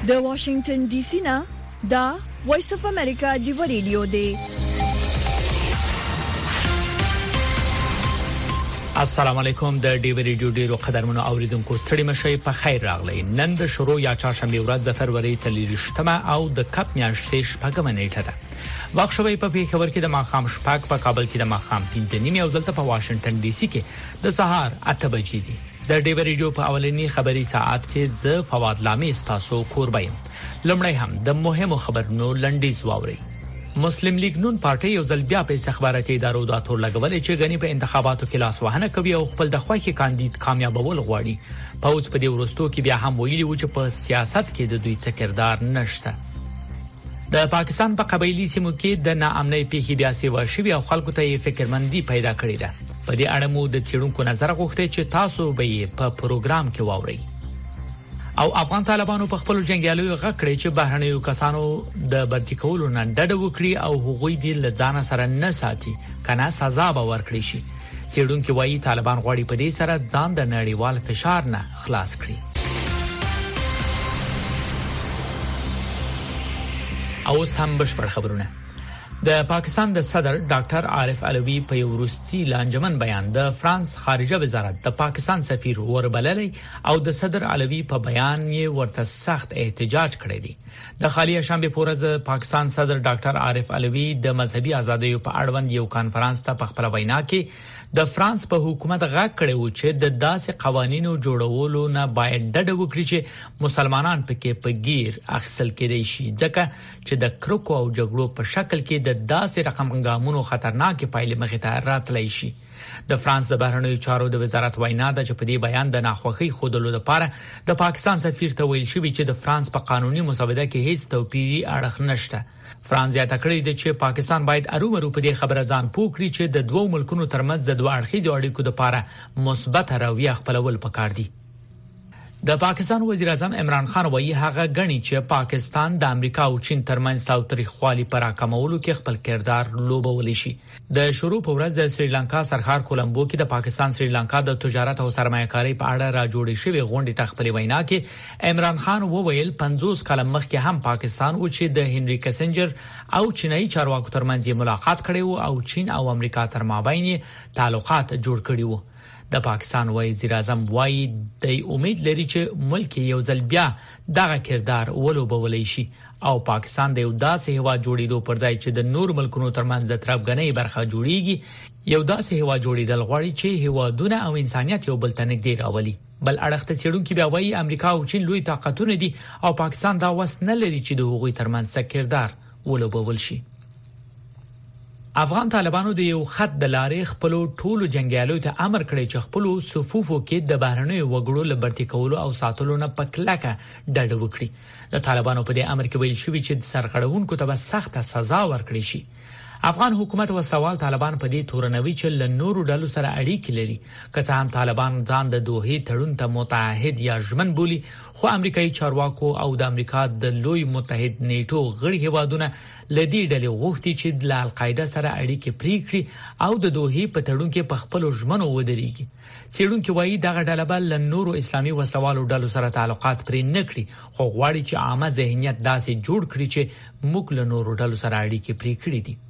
د واشنگټن ډي سي نه دا وایس اف امریکا دی ریډیو دی. السلام علیکم. د ډي ریډیو ډیرو قدرمنو اوریدونکو ستړي مشي په خیر راغلی. نن د شروع یا چهارشنبه ورځ د فروری 23 او د کپ میاشتې شپږمه نیټه ده. واخښوي په پیښور کې د ماخام شپږ، په کابل کې د ماخام 5:30 او دلته په واشنگټن ډي سي کې د سهار 8 بجې دي. د ډي ریډیو په اولنی خبري ساعت کې ز فواد لامي تاسو کوربایم. لمړی هم د مهمو خبرونو لنډیز واوري. مسلم لیگ نون پارټي یو ځل بیا په استخباراتي ادارو د اتور لګولې چې غني په انتخاباتو کې لاس وهنه کوي او خپل د خوښي کاندید کامیابول غواړي. پوز په دې ورستو کې بیا هم ویلي و چې په سیاست کې د دوی څه کردار نشته. د پاکستان په قبایلی سیمو کې د ناامنۍ پیښې بیا سیوا شوي او خلکو ته فکرمندي پیدا کړې ده. په دې اړه مو د څېړونکو نظر غوښتي چې تاسو به یې په پروګرام کې واورئ. او افغان طالبانو په خپل جنگیالیو غکړي چې بهرنیو کسانو د برتي کولو نه ډډه وکړي او هغوی دې له ځان سره نه ساتي کنه سزا به ورکړي شي. څېړونکو وايي طالبان غواړي په دې سره ځان د نړیوال فشار نه خلاص کړي. او سم بشپړ خبرونه. د پاکستان د صدر ډاکټر عارف علوی په یورستي لانجمن بیان د فرانس خارجه وزارت د پاکستان سفیر وربللی او د صدر علوی په بیان یې ورته سخت احتجاج کړی دی. د خالیه شنبه پورز پاکستان صدر ډاکټر عارف علوی د مذهبي ازادۍ په اړوند یو کانفرنس ته په خپل وینا کې د فرانس په حکومت غږ کړی و چې د داسې قوانینو جوړولو نه باید ډډه وکړي چې مسلمانان پکې په گیر اخیستل کېدای شي ځکه چې د کرکو او جګړو په شکل کې د داسې رقم ګامونو خطرناک پایلې مخې ته راتلی شي. د فرانس د بهرنیو چارو د وزارت وینا ده چې په دې بیان د ناخوښۍ خودلو لپاره د پاکستان سفیر ته ویل شوی چې د فرانس په قانوني مسوده کې هیڅ توپیري اړخ نشته. فرانس زیاته کړې ده چې پاکستان باید ارومرو په دې خبره ځان پوه کړي چې د دوو ملکونو ترمنځ د دوه اړخیزو اړیکو لپاره مثبت رویه خپلول پکار دي. د پاکستان وزیر اعظم عمران خان وایي هغه غني چې پاکستان د امریکا او چین ترمنځ تاوتریخوالي پر راکمولو کې خپل کردار لوبولی شي. د شروع په ورځ د سریلانکا سرخار کولمبو کې د پاکستان سریلانکا د تجارت او سرمایه‌کاري په اړه را جوړې شوې غونډې ته خپل وینا کې عمران خان وویل 50 کال مخکې هم پاکستان و چې د هنري کسنجر او چینایي چارواکو ترمنځ ملاقات کړي او چین او امریکا تر مابین تعلقات جوړ کړي وو. د پاکستان وزیر اعظم وایي د امید لري چې ملک یو ځل بیا دغه کردار ولوبولی شي او پاکستان د یو داسې هیواد جوړېدو پر ځای چې د نور ملکونو ترمنځ د ترابګنۍ برخه جوړیږي یو داسې هیواد جوړېدل غواړي چې هیوادونه او انسانيت یو بل ته نږدې راولي. بل اړخ ته څېړونکي بیا وایي امریکا او چین لوی طاقتونه دي او پاکستان دا وس نه لري چې د هغوی ترمنځ څه کردار ولوبول شي. افغان طالبانو د یو خط د لارې خپل ټولو جنگیالیو ته امر کړی چې خپل صفوفو کې د بهرنیو وګړو لبرتي کولو او ساتلو نه پکلکه ډډه وکړي. د طالبانو په دې امر کې ویل شوی چې سرغړونکو ته به سخته سزا ورکړي شي. افغان حکومت وسوال طالبان په دې تورنوي چې له نورو ډلو سره اړیکې لري. که څه هم طالبان ځان د دوحې تړون ته متحد یا ژمن بولي خو امریکایي چارواکو او د امریکا د لوی متحد نیټو غړي هیوادونه لدی ډلې غوښتي چې د القاعده سره اړیکې پرې کړي او د دوحې په تړون کې په خپل ژمنو ودرېږي. څېړونکو وایي دغه ډله بل له نورو اسلامي وسوالو ډلو سره تعلقات پرې نه کړي خو غواړي چې عامه ذهنیت داسې جوړ کړي چې موږ له نورو ډلو سره اړیکې پرې کړې دي.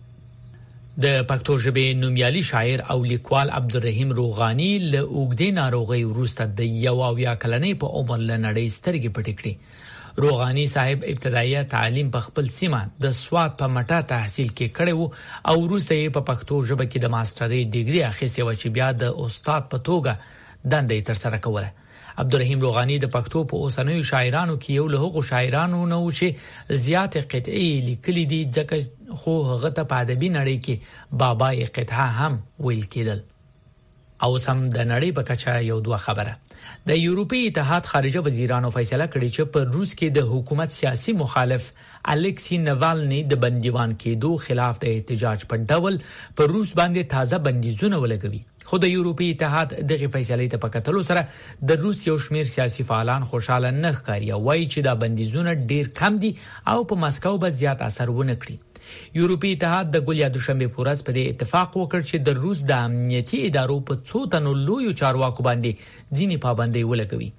د پښتو ژبې نومیالي شاعر او لیکوال عبدالرحیم روغانی له اوږدې ناروغۍ وروسته د 1 کلنۍ په عمر له نړۍ سترګې پټې کړې. روغانی صاحب ابتدایي تعلیم په خپل سیمه د سوات په مټه تحصیل کې کړی وو او وروسته یې په پښتو ژبه کې د ماسترۍ ډیګري اخیستې و چې بیا د استاد په توګه دنده یې ترسره کوله. عبدالرحیم روغانی د پښتو په اوسنیو شاعرانو کې یو له هغو شاعرانو نه و چې زیات قطعي لیکلي دي ځکه خو هغه ته په ادبي نړۍ کې بابای قطعه هم ویل کېدل. او سم د نړۍ په کچه یو دوه خبره. د یورپی اتحاد خارجه وزیرانو فیصله کړې چې په روس کې د حکومت سیاسي مخالف الکسی نوالنی د بندیوان کېدو خلاف د احتجاج په ډول په روس باندې تازه بندیزونه ولګوي. خو د یورپی اتحاد دغه فیصلې ته په کتلو سره د روس یو شمېر سیاسي فعالان خوشاله نه ښکاري او وایي چې دا بندیزونه ډیر کم دي او په مسکو به زیات اثر ونه کړي. یورپی اتحاد د ګل یا دوشنبه پورز په دې اتفاق وکړ چې د روس د امنیتي ادارو په څو تنو لویو چارواکو باندې ځینې پابندۍ ولګوي.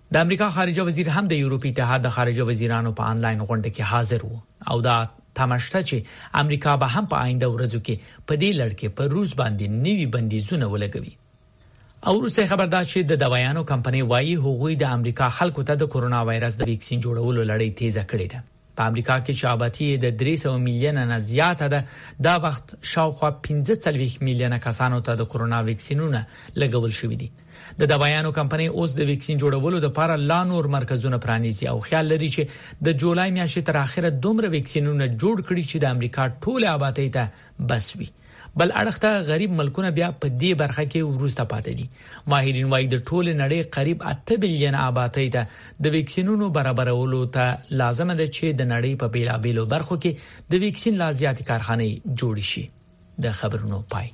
د امریکا خارجه وزیر هم د یورپی اتحاد د خارجه وزیرانو په انلاین غونډه کې حاضر وو او دا تماشته چې امریکا به هم په آینده ورځو کې په دې لړ کې پر روس باندې نوي بندیزونه ولګوي. او روسي خبردار چې د دوايانو کمپنۍ وايي هغوی د امریکا خلکو ته د کورونا وایرس د ویکسین جوړولو لړۍ تیزه کړې ده. په امریکا کې چې آبادی د 300 میلیونه نه زیاته ده، دا وخت شاوخوا 15 میلیونه کسانو ته د کورونا ویکسینونه لګول شوې دي. د دوايانو کمپنۍ اوس د ویکسین جوړولو لپاره لا نور مرکزونه پرانیزي او خیال لري چې د جولای میاشتې تر اخره دومره ویکسینونه جوړ کړي چې د امریکا ټوله آبادی ته بس وي. بل اړخته غریب ملکونه بیا په دې برخه کې ورسته پاتې دي. ماهرین وايي د ټوله نړۍ قریب 8 بلین آبادی ته د ویکسینونو برابرولو ته لازم ده چې د نړۍ په بیلابیلو برخو کې د ویکسین لا زیاتې کارخانې جوړ شي. د خبرونو پای.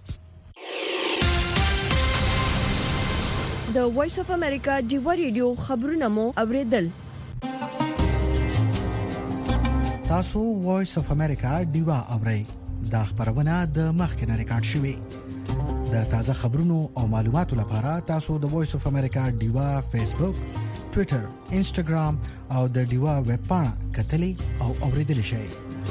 د وایس اف امریکا ډیوا ریډیو خبرونه مو اوریدل. تاسو وایس اف امریکا ډیوا اورئ. دا خبرونه د مخکنه ریکارډ شوې. د تازه خبرونو او معلوماتو لپاره تاسو د وایس اف امریکا ډیوا فیسبوک، ټوئیټر، انسټاګرام او د ډیوا ویب پاڼه کتلې او اوریدل شئ.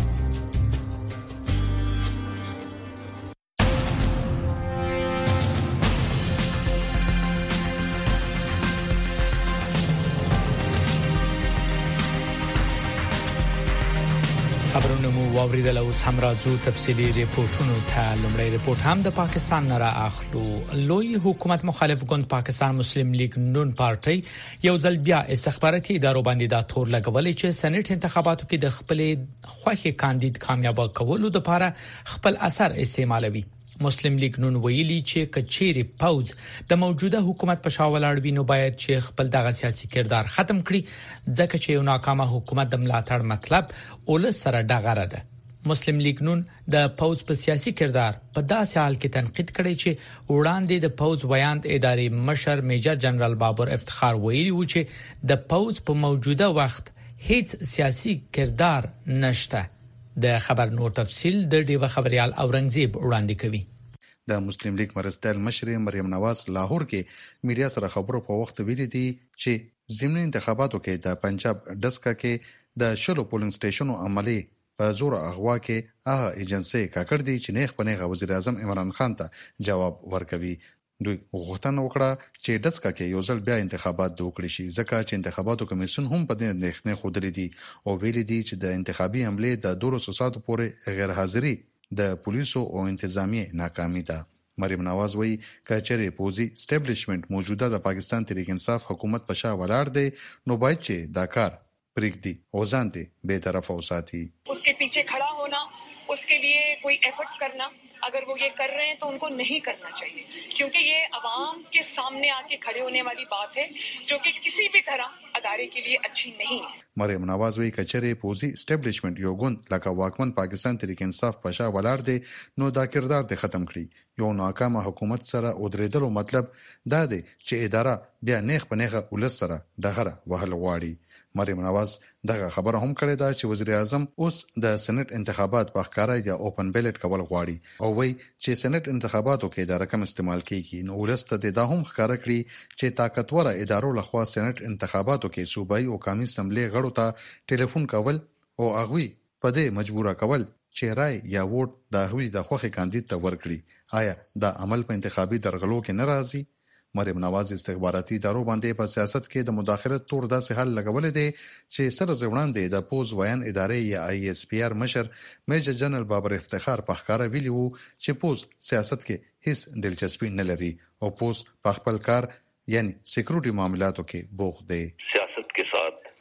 خبرونه مو واوریدل او هم راځو تفصیلی ریپورتونو ته. لومړی ریپورت هم د پاکستان نه را اخلو. لوی حکومت مخالف ګوند پاکستان مسلم لیگ نون پارټي یو ځل بیا استخباراتي ادارو باندې دا تور لګولې چې سېنات انتخاباتو کې د خپل خوښي کاندید کامیاب کولو لپاره خپل اثر استعمالوي. مسلم لیگ نون ویلي چې کچېری پوز د موجوده حکومت په شاولاړ وینو باید چې خپل دغه سیاسي کردار ختم کړي، ځکه چې یو ناکامه حکومت د ملاتړ مطلب اول سره ډغره ده. مسلم لیگ نون د پوز په سیاسي کردار په داسې حال کې تنقید کړي چې وړاندې د پوز ویاند ادارې مشر میجر جنرال بابر افتخار ویلي و چې د پوز په موجوده وخت هیڅ سیاسي کردار نشته. د خبر نور تفصیل د ډیوه خبريال اورنګزیب وړاندې کوي. د مسلم لیگ مرستیال مشر مریم نواز لاهور کې میډیا سره خبرو په وخت ویلي دي چې ضمني انتخاباتو کې د پنجاب ډسکا کې د شلو پولینګ سټیشنو عملی په زور اغوا کې هغه ایجنسی کاکړ دي چې نیغ په نیغه وزیر اعظم عمران خان ته جواب ورکوي. دوی غوښتنه وکړه چې ډسکا کې یو ځل بیا انتخابات وکړي شي، ځکه چې انتخاباتو کمیسیون هم په دې اندېښنې خوده دي او ویلي دي چې د انتخابي عملې د 200 ساعتو پورې غیر حاضری د پولیسو او انتظامیه ناکامي ده. مریم نواز وایي کچېری پوزي اسټابلیشمنت موجوده د پاکستان تحریک انصاف حکومت په شا ولاړ دی، نو باید چې دا کار پریږدي او ځان دې بے طرف اوساتي. उसके पीछे खड़ा होना, उसके लिए कोई एफर्ट्स करना, अगर वो ये कर रहे हैं तो उनको नहीं करना चाहिए, क्योंकि ये अवाम के सामने आके खड़े होने वाली बात है जो कि किसी भी तरह अदारे के लिए अच्छी नहीं है. مریم نواز وی کچېری پوزي اسټابلیشمنت یو ګوند لکه واکمن پاکستان تحریک انصاف په شا ولاړ دی، نو دا کردار دې ختم کړي. یو ناکامه حکومت سره ودرېدلو مطلب دا دی چې اداره بیا نیغ په نیغه ولس سره ډغره وهل غواړي. مریم نواز دغه خبره هم کړې ده چې وزیر اعظم اوس د سېنات انتخابات په ښکارا یا اوپن بیلټ کول غواړي او وایي چې سېنات انتخاباتو کې دا رقم استعمال کیږي. نو ولست د دا هم ښکارا کړی چې طاقتور ادارو لخوا سېنات انتخاباتو کې صوبایي او قومي اسمبلی غړو ته ټلیفون کول او هغه په دې مجبوره کول چې رای یا ووټ د هغوی د خوښي کاندید ته ورکړي. آیا دا عمل په انتخابي درغلو کې ناراضي؟ مریم نواز استخباراتي ادارو باندې په سیاست کې د مداخلت تور داسې حل لګولې دي چې سره ځوړاندې د پوز ویان ادارې یا آی اس پی آر مشر میجر جنرال بابر افتخار په ښکارا ویلي وو چې پوز سیاست کې هیڅ دلچسپي نه لري او پوز په خپل کار یعنی سکیورټي معاملاتو کې بوخت دی. سیاست के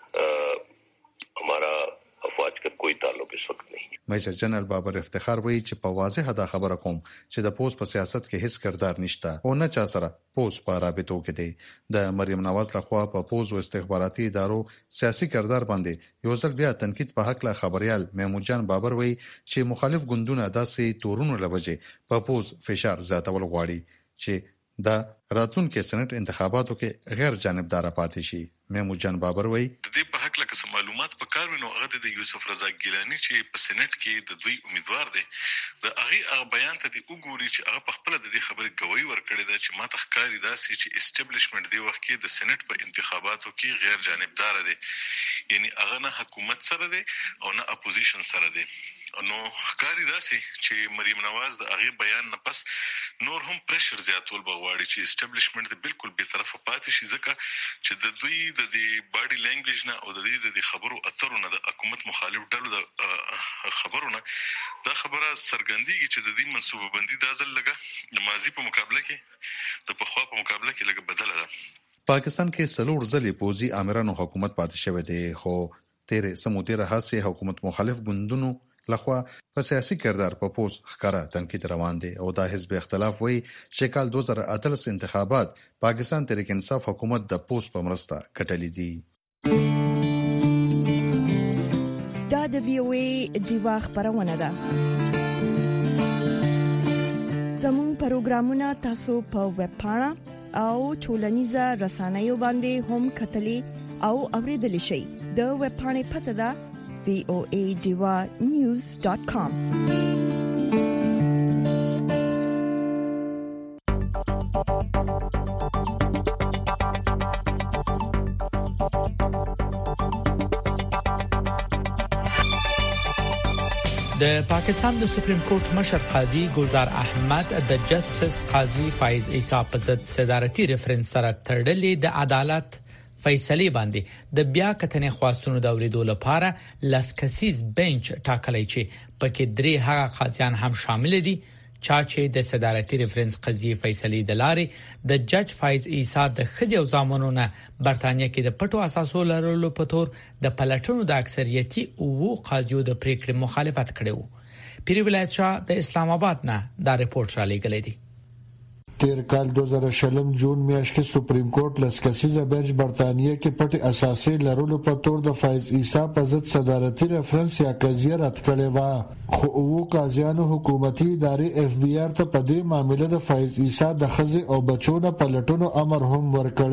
साथ हमारा अफवाज का कोई ताल्लुक इस वक्त नहीं. میجر جنرال بابر افتخار وایي چې په واضح دا خبره کوم چې د پوز په سیاست کې هیڅ کردار نشته او نه چا سره پوز په رابطو کې دی. د مریم نواز لخوا په پوز او استخباراتي ادارو سیاسي کردار باندې یو ځل بیا تنقید په حق لا خبريال محمود جان بابر وایي چې مخالف ګوندونه داسې تورونو لوجه په پوز فشار زیاتول غواړي چې دا راتلونکي سېنات انتخاباتو کې غیر جانبدار پاتې شي. محمود جان بابر وایي د دې په حق لکه معلومات په کار وینو هغه د یوسف رضا ګیلانی چې په سېنات کې د دوی امیدوار دي د هغه بیان ته دی وګوري چې هغه په خپل د دې خبرې گواہی ورکړي ده چې ماته ښکاري دا چې اسټابلیشمنت دی وخت کې د سېنات په انتخاباتو کې غیر جانبدار دي، یعنی هغه نه حکومت سره دی او نه اپوزیشن سره دی. نو ښکاری داسي چې مریم نواز د هغه بیان نه پس نور هم پریشر زیاتول بغواړي چې اسټابلیشمنت بالکل به طرفه پاتې شي، ځکه چې د دوی د دې باډي لینګویج نه او د دې د خبرو اترو نه د حکومت مخالف ډلو د خبرو نه دا خبره سرګندېږي چې د دې منصوبه بندي د ځل لګه د ماضي په مقابله کې د پخوا په مقابله کې لګه بدله ده. پاکستان کې سلور ځلې پوځي آمرانو حکومت پاتې شوی دی، خو تیرې سموتي راهسه حکومت مخالف ګوندونو لخوا په سیاسي کردار په پوس ښکارا تنقید روان دي او دا حزب اختلاف وایي چې کال 2018 انتخابات پاکستان تحریک انصاف حکومت د پوس په مرسته کټلې دي. دا د وی او ای دیوا خبرونه ده. زموږ پروګرامونه تاسو په ویب پاڼه او ټولنیزه رسنیو باندې هم کتلې او اوریدلې شئ. د ویب پاڼې پته ده voadiwanews.com. د پاکستان د سپریم کورټ مشر قاضي ګلزار احمد د جسټس قاضي فایز عیسی په ضد صدارتي ریفرنس سره تړلې د عدالت فیصله باندې د بیا کتنې خواستونو د اوریدو لپاره لاسکسیز بنچ ټاکلی چې پکې درې هغه قاضیان هم شامل دي چې د صدارتي ریفرنس قضیه فیصله د لارې د جج فایز عیسی د خځې او زامنونو برتانیې کې د پټو اساسو لرلو په تور د پلټونو د اکثریتي او قاضیو د پریکړې مخالفت کړو. پیر ولایت شاه د اسلام آباد نه دا رپورټ را لېږلی دی. تیر کال 2000 جون میاشت کې سپریم کورټ لسکسیزه بنچ برتانیې کې پټ اساسي لرلو په تور د فایز عیسی په ضد صدارتي ریفرنس یا قضیه رد کړې و، خو او قاضیانو حکومتي ادارې اف بی آر ته په دې معاملې د فایز عیسی د خځې او بچو نه پلټونو امر هم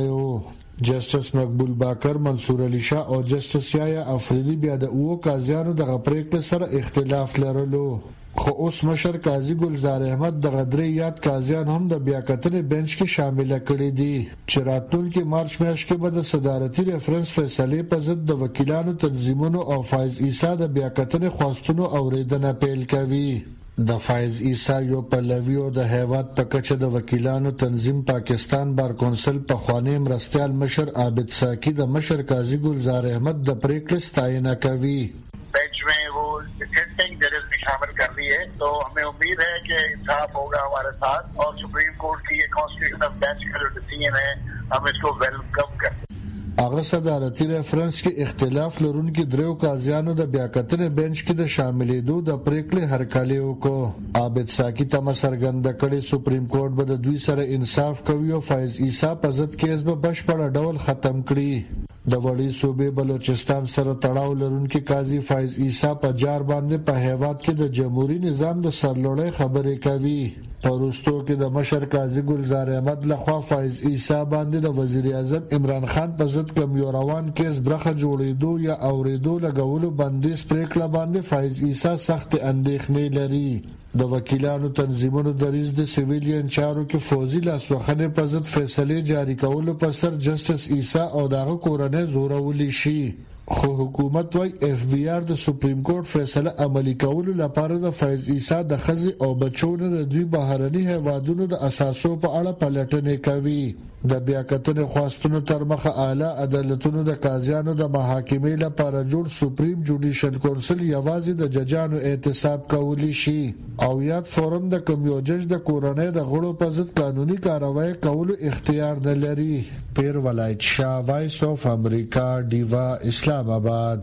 ورکړی. جسټس مقبول باکر، منصور علي شاه او جسټس یایا افریدي بیا د او قاضیانو د پریکړې سره اختلاف لرلو، خو اوس مشر قاضي ګلزار احمد د غدري یاد قاضیان هم د بیا کتنې بنچ کې شامل کړي دي چې راتلونکي مارچ میاشت کې به د صدارتي ریفرنس فیصله په ضد د وکیلانو تنظیمونو او فایز عیسی د بیا کتنې خواستونو اوریدنه پیل کوي. د فایز عیسی یو پلوی او د هیواد په کچه د وکیلانو تنظیم پاکستان بار کونسل په خوانی مرستيال مشر عابد ساکی د مشر قاضي ګلزار احمد د پریکړې ستاینه کوي. बेंच में वो डिसेंटिंग जजेस भी शामिल कर रही है, तो हमें उम्मीद है कि इंसाफ होगा हमारे साथ और सुप्रीम कोर्ट की ये कॉन्स्टिट्यूशनल बेंच का जो डिसीजन है हम इसको वेलकम करते हैं. هغه صدارتي ریفرنس کې اختلاف لرونکي دریو قاضیانو د بیا کتنې بنچ کې د شاملېدو د پریکړې هرکلی وکړ. عابد ساکی تمه څرګنده کړې سپریم کورټ به د دوی سره انصاف کوي او فایز عیسی په ضد کیس به بشپړ ډول ختم کړي. د وړي صوبې بلوچستان سره تړاو لرونکي قاضي فایز عیسی په جار باندې په هیواد کې د جمهوریت نظام د سرلوړۍ خبرې کوي. پروستو کې د مشر قاضي ګلزار احمد لخوا فایز عیسی باندې د وزیر اعظم عمران خان په ضد کوم یو روان کیس برخه جوړېدو یا اوریدو لګولو بندیز پریکړه باندې فایز عیسی سخت اندېښنې لري. د وکیلانو تنظیمونو د ریز د سیویلین چارو کې فوزي لاسوخنې په ضد فیصله جاری کولو په سر جسټس عیسی او دغه کورنۍ زورولي شي، خو حکومت وايي اف بی آر د سپریم کورټ فیصله عملی کولو لپاره د فایز عیسی د خځې او بچو نه د دوی بهرني هیوادونو د اساسو په اړه پلټنې کوي. د بیا کتنې خواستونو تر مخه اعلی عدالتونو د قاضیانو د محاکمې لپاره جوړ سپریم جوډیشل کونسل یوازې د ججانو اعتصاب کولی شي او یاد فورم د کوم یو جج د کورنۍ د غړو په ضد قانوني کاروایی کولو اختیار نه لري. پیر ولایت شاه، وایس اف امریکا، دیوا، اسلام آباد.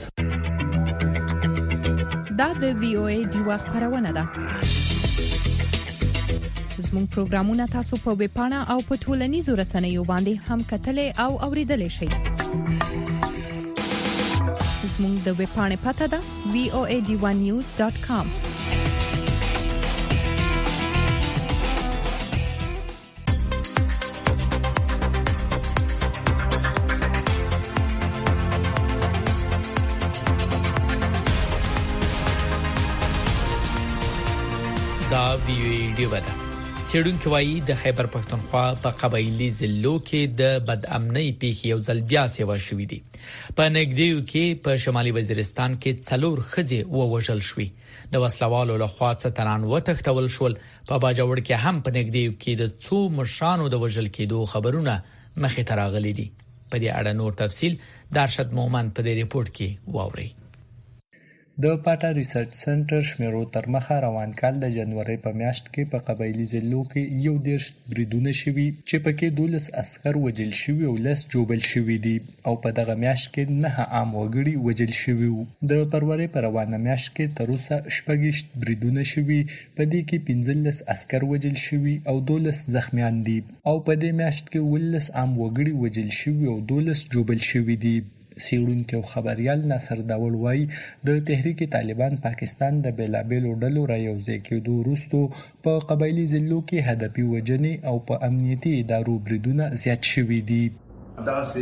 دا د وی او ای دیوا خبرونه ده. زموږ پروګرامونه تاسو په ویب پاڼه او په ټولنیزو رسنیو باندې هم کتلې او اوریدلې شئ. زموږ د ویب پاڼې پته ده voadiwanews.com. ویډیو ده. څېړونکو وايي د خیبر پښتونخوا په قبایلی ضلعو کې د بدامنۍ پیښې یو ځل بیا سیوا شوې دي. په نګدیو کې په شمالي وزیرستان کې 4 ښځې ووژل شوې. د وسلوالو لخوا څتران وتښتول شول. په باجوړ کې هم په نګدیو کې د 2 مشرانو د وژل کېدو خبرونه مخې ته راغلي دي. په دې اړه نور تفصيل درشد مومن په دې ریپورت کې واوري. د پاټا ریسرچ سنټر شمیرو تر مخه روان کال د جنوري په میاشت کې په قبایلی ضلعو کې یو دیرش بریدونه شوي چې پکې 12 عسكر وژل شوي او 10 جوبل شوي دي او په دغه میاشت کې 9 عام وګړي وژل شوي وو. د پروري په روانه میاشت کې تر اوسه 16 بریدونه شوي، په دې کې 15 عسكر وژل شوي او 12 زخمیان دي او په دې میاشت کې 19 عام وګړي وژل شوي او 12 جوبل شوي دي. څېړونکي او خبريال ناصر داول وايي د تحریک طالبان پاکستان د بیلابیلو ډلو را یوځای کېدو وروسته په قبایلی ضلعو کې هدفي وژنې او په امنیتي ادارو بریدونه زیات شوي دي. دا سه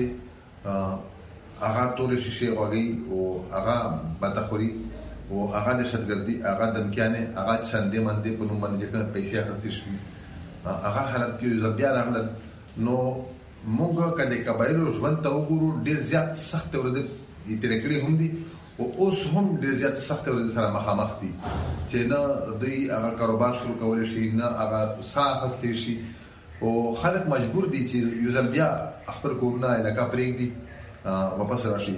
هغه ټول شي واغی او هغه بدخوري او هغه د شرګردي هغه دمکانه هغه چندې باندې په نوم باندې کوم پیسې اخیستل شي هغه حالت کې بیا راغله. نو موږ کله قبایلو ژوند ته وګورو ډېر زیات سخت ورځې تیر کړې هم دي او اوس هم ډېر زیات سخت ورځې سره مخامخ دي چې نه دوی هغه کاروبار شروع کول شي نه هغه صاف استي شي او خلک مجبور دي چې یو ځل بیا خپل کورونه علاقه پرېږدي واپس راشي.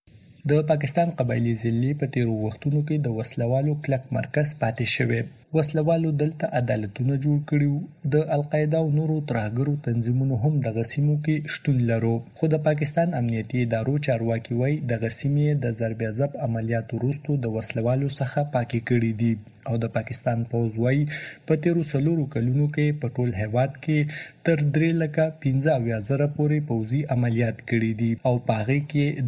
د پاکستان قبایلی ضلع په تیرو وختونو کې د وسلوالو کلک مرکز پاتې شوی. وسلوالو دلته عدالتونه جوړ کړیو. د القاعده او نورو ترهګرو تنظیمونو هم د غسیمو کې شتون لرو. خو د پاکستان امنیتي ادارو چارواکي وایي د غسیمې د ضرب عذاب عملیاتو وروسته د وسلوالو څخه پاکي کړي دي او د پاکستان پوځ وایي په تیرو 4 کلونو کې په ټول هیواد کې تر 3,15,000 پورې پوځي عملیات کړي دي او په هغه کې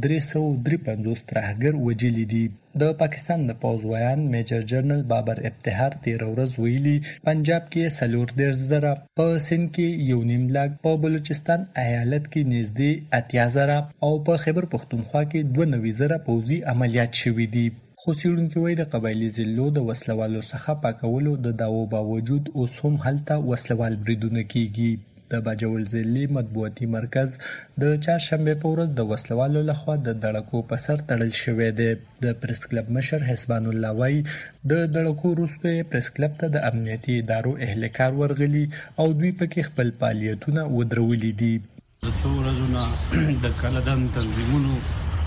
353 ترهګر وژلي دي. د پاکستان د پوځ ویان میجر جنرال بابر ابتهار 13 ورځ ویلي پنجاب کې 4,000 په سند کې 1.5 لاک په بلوچستان ایالت کې نږدې 80,000 او په خیبر پښتونخوا کې 92,000 پوځي عملیات شوي دي. خو څېړونکي وایي د قبایلی ضلعو د وسلوالو څخه پاکولو د دعوو باوجود اوس هم هلته وسلوال بریدونه کیږي. د باجوړ ضلع مطبوعاتي مرکز د چهارشنبه په ورځ د وسلوالو لخوا د دړکو په سر تړل شوی دی. د پریس کلب مشر حسبان الله وایي د دړکو وروسته پریس کلب ته د امنیتي ادارو اهلکار ورغلي او دوی پکې خپل فعالیتونه ودرولي دي. د څو ورځې د کلدان تنظیمونو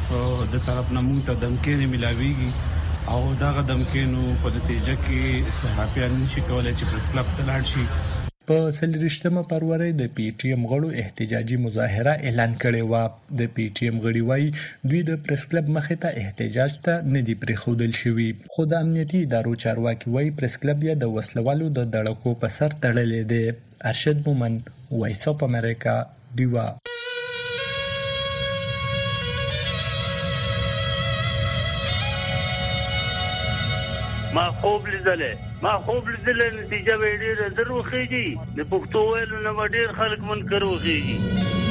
د طرف نه موږ ته دمکې ملاويږي او دغه دمکې په نتیجه کې صحافیان نشي کولای چې پریس کلب ته لاړ شي. په 23 فروری د پی ټی ایم غړو احتجاجي مظاهره اعلان کړې و. د پی ټی ایم غړي وایي دوی د پریس کلب مخې ته احتجاج ته نه دي پریښودل شوي. خو د امنیتي ادارو چارواکي وایي پریس کلب یې د وسلوالو د دړکو په سر تړلې دی. ارشد مومن، وایس اف امریکا، ډیوا. ما خوب لیدلې نتیجه به ډېره در وخیږي. د پښتو ویلو نه به ډېر خلک منکر وخیږي.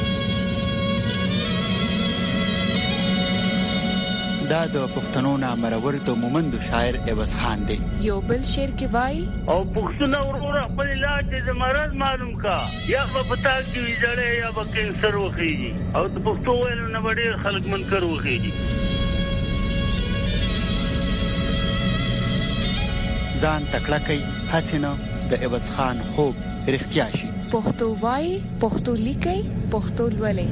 دا د پښتنو نامرور د مومندو شاعر عوض خان دی. یو بل شعر کې وایي او پښتون ورور خپل علاج د مرض معلوم کا یا په پتا کې ویځړې یا په کینسر وخیږي او د پښتو ویلو نه به ډېر خلک منکر وخیږي. ځان تکړه کوي حسینه د عوض خان خوب رښتیا شي. پښتو وای، پښتو لیکي، پښتو لولي.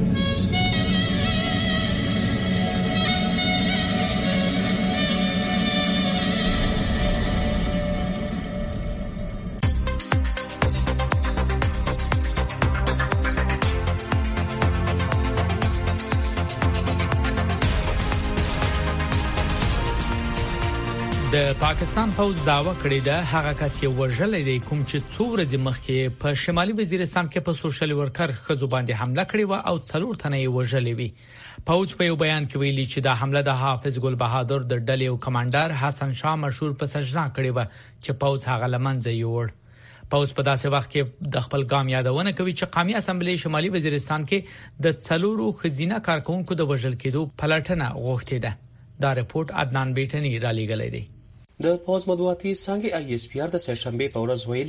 د پاکستان پوځ داوا کړې ده هغه کس یو وژل دی کوم چې 2 ورځې مخکې په شمالي وزیرستان کې په سوشل ورکر خزو باندې حمله کړې و او 4 تنه یې وژلې وي. پوځ په یو بیان کې ویلي چې دا حمله د حافظ ګل بهادر د ډلې او کمانډر حسن شاه مشهور په سجنا کړې و چې پوځ هغه لمنځه یوړ. پوځ په داسې وخت کې د خپل ګام یادونه کوي چې قومي اسمبلی شمالي وزیرستان کې د 4 خزینه کارکونکو د وژل کېدو پلټنه غوښتې ده. دا رپورت عدنان بیٹنی را لېږلی دی. د پوز مطبوعاتي څنګه آی اس پی آر د سهشنبه په ورځ ویلي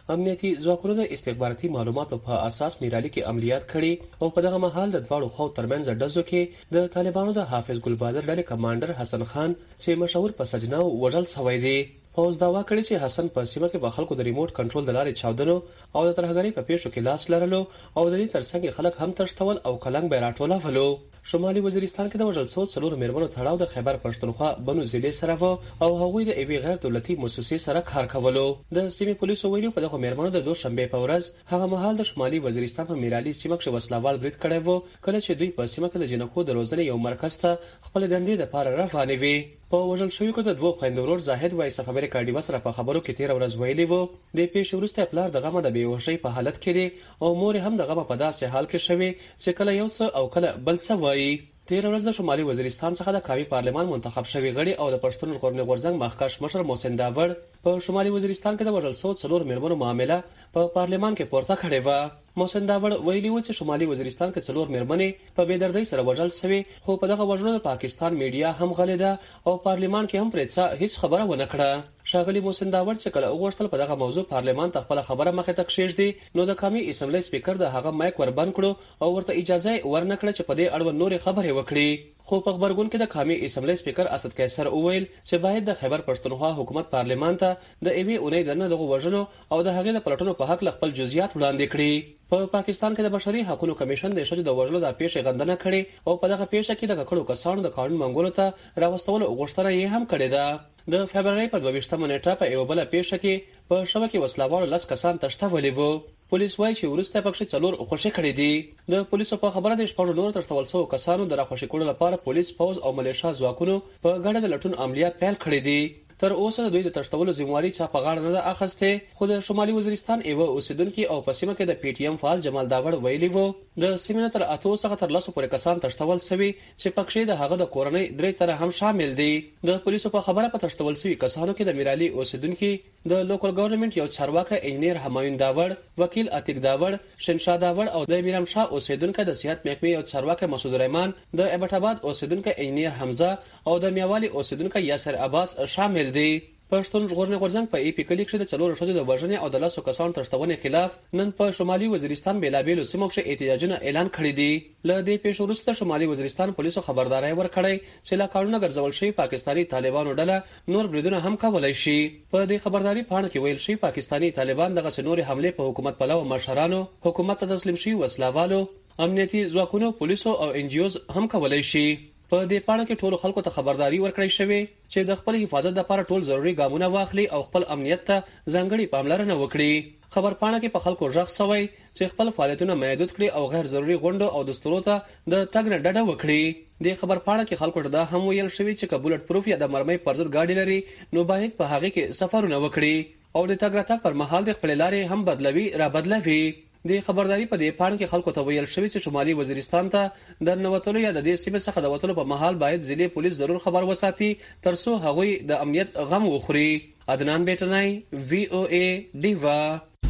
امنیتي ځواکونو د استخباراتي معلوماتو په اساس میرالي کې عملیات کړي او په دغه مهال د دواړو خو ترمنځ ډزو کې د طالبانو د حافظ ګل بادر ډلې کمانډر حسن خان چې مشهور په سجناو وژل شوی دی. پوز داوا کړی چې حسن په سیمه کې په خلکو د ریموټ کنټرول د لارې چاودنو او د ترهګرۍ په پیښو کې لاس لرلو او د دې ترڅنګ خلک هم تشتول او کلنګ بیراټوله ولو. شمالي وزیرستان کې د وژل شوو څلور میرمنو تړاو د خیبر پښتونخوا بنو ضلع سره و او هغوی د ایوي غیر دولتي مؤسسې سره کار کولو. د سیمې پولیسو ویلي په دغه میرمنو د دوشنبه په ورځ هغه مهال د شمالي وزیرستان په میرالي سیمه کې وسلوال برید کړی وو کله چې دوی په سیمه کې د جنکو د روزنې یو مرکز ته خپل دندې لپاره روانې وي. په وژل شوی کو د دوه خويندورور زاهد وایس اف امریکا ډیوا سره په خبرو کې 13 ورځ ویلي وو د پیښې وروسته پلار د غمه د بیهوشۍ په حالت کې دی او مور هم د غمه په داسې حال کې شوی چې کله یو څه او کله بل څه وایي. 13 ورځ د شمالي وزیرستان څخه د قومي پارلمان منتخب شوی غړي او د پښتون ژغورنې غورځنګ مخکښ مشر محسن داوړ په شمالي وزیرستان کې د وژل شوو څلور میرمنو معاملې په پارلمان کې پورته کړې و. محسن داوړ ویلي و چې شمالي وزیرستان کې څلور میرمنې په بېدردۍ سره وژل شوې خو په دغه وژنو د پاکستان میډیا هم غلې ده او پارلمان کې هم پرېڅه هیڅ خبره ونه کړه. شاغلي محسن داوړ چې کله وغوښتل په دغه موضوع پارلمان ته خپل خبره مخې ته کښېږدي نو د قومي اسمبلی سپیکر د هغه مایک ور بند کړو او ورته اجازه ورنکړه چې په دې اړه نورې خبرې وکړي. خو په خبرګون کې د قومي اسمبلی سپیکر اسد قیصر وویل چې باید د خیبر پښتونخوا حکومت پارلمان ته د ایوي اونۍ د دغه وژنو او د هغې د پلټنو په حق خپل جزئیات وړاندې کړي. په پاکستان کې د بشري حقوقو کمیشن د شجو د وژلو د پیښې غندنه کړې او په دغه پیښه کې د ککړو کسانو د قانون منګولو ته راوستلو غوښتنه یې هم کړې ده. د فبرवरी په 22 نیټه په یو بل پیښه کې په شبکې وسلوالو لاس کسان تشتولي وو. پولیس وايي چې ورسته پکښې څلور خوشي کړي دي. د پولیسو په خبره د شپږ نور تشتول شوو کسانو د راخوشي کولو لپاره پولیس پوز او ملیشیا ځواکونو په ګډه د لټون عملیات پیل کړي دي. تر اوسه د دوی د تشتولو ذمہواری چا په غاړه نه ده اخیسته خو د شمالي وزیرستان ایو اوسیدونکو او په سیمه کې د پی ټی ایم فعال جمال داوړ ویلي وو د سیمه تر اته څخه تر لاسو پورې کسان تشتول شوی چې پکښې د هغه د کورنۍ درې تر هم شامل دي. د پولیسو په خبره په تشتول شوی کسانو کې د میرالي اوسیدونکو د لوکل ګورنمنت یو چارواکي انجنیر همایون داوړ وکیل عتیق داوړ شنشاه داوړ او د میرام شاه اوسیدونکو د صحت محکمې یو چارواکي مسعود رحمان د ابټ آباد اوسیدونکو انجنیر حمزه او د میاوالي اوسیدونکو یاسر عباس شامل دي. پښتون ژغورنې غورځنګ په ای پی کلی کې د څلور شذو د وژنې او د لاسو کسانو تشتونې خلاف نن په شمالي وزیرستان بیلابیلو سیمو کې احتجاجونه اعلان کړي دي. ل دې پیښو وروسته شمالي وزیرستان پولیسو خبرداري ورکړې چې لا قانون ګرځول شوی پاکستانی طالبانو ډله نور بریدونه هم کولای شي. په دې خبرداري پاڼه کې ویل شوی پاکستانی طالبان دغه سنوري حمله په حکومت پلو مشرانو حکومت ته تسلیم شي وسلوالو امنیتي ځواکونو پولیسو او ان جی اوز هم کولای شي. په دې پاڼه کې ټول خلکو ته خبرداري ورکړی شوی چې د خپل حفاظت لپاره ټول ضروري ګامونه واخلي او خپل امنیت ته ځانګړي پاملرنه وکړي. خبر پاڼه کې په خلکو ژغ شوی چې خپل فعالیتونه محدود کړي او غیر ضروري غونډو او دستورو ته د تګ نه ډډه وکړي. د خبر پاڼه کې خلکو ته دا هم ویل شوی چې کبولټ پروف یا د مرمۍ پرزر گاډي لري نو باید په هغه کې سفرونه وکړي او د تګ راتګ پر مهال د خپل لارې هم بدلوي را بدلوي. د خبرداري په دې پاڼه کې خلکو ته ویل شوی چې شمالي وزیرستان ته د نوتلو یا د دې سیمې څخه د وټلو په مهال باید ضلع پولیس ضرور خبر وساتي ترڅو هغوی د امنیت غم وخوري. عدنان بیٹنای وی او ای دیوا.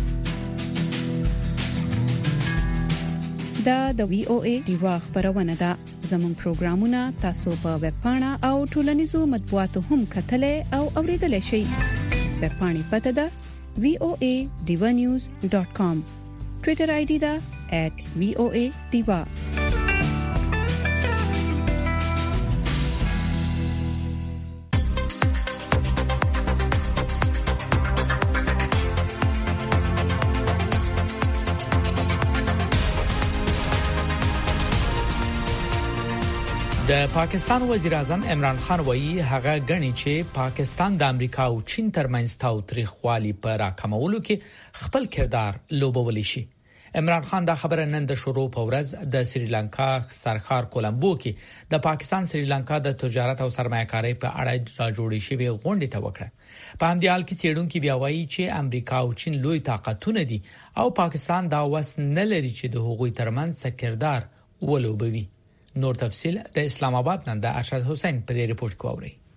دا د وی او ای دیوا خبرونه ده. زموږ پروګرامونه تاسو په ویب پاڼه او ټولنیزو مطبوعاتو هم کتلې او اوریدلای شئ. ویب پاڼې پته ده voanews.com. ټویټر آی ډی دا @voa diva. د پاکستان وزیر اعظم عمران خان وایي هغه غني چې پاکستان د امریکا او چین ترمنځ تاوتریخوالي پر راکمولو کې خپل کردار لوبولی شي. عمران خان دا خبره نن د شروع په ورځ د سریلانکا سرخار کولمبو کې د پاکستان سریلانکا د تجارت او سرمایه‌کارۍ په اړه راجوړې شوې غونډې ته وکړه. په همدې حال کې څېړونکو بیا وایي چې امریکا او چین لوی طاقتونه دي او پاکستان دا وس نه لري چې د هغوی ترمنځ څه کردار ولوبوي. نور تفصيل د اسلام آباد نن د ارشد حسین په دې ریپورت کې اوري.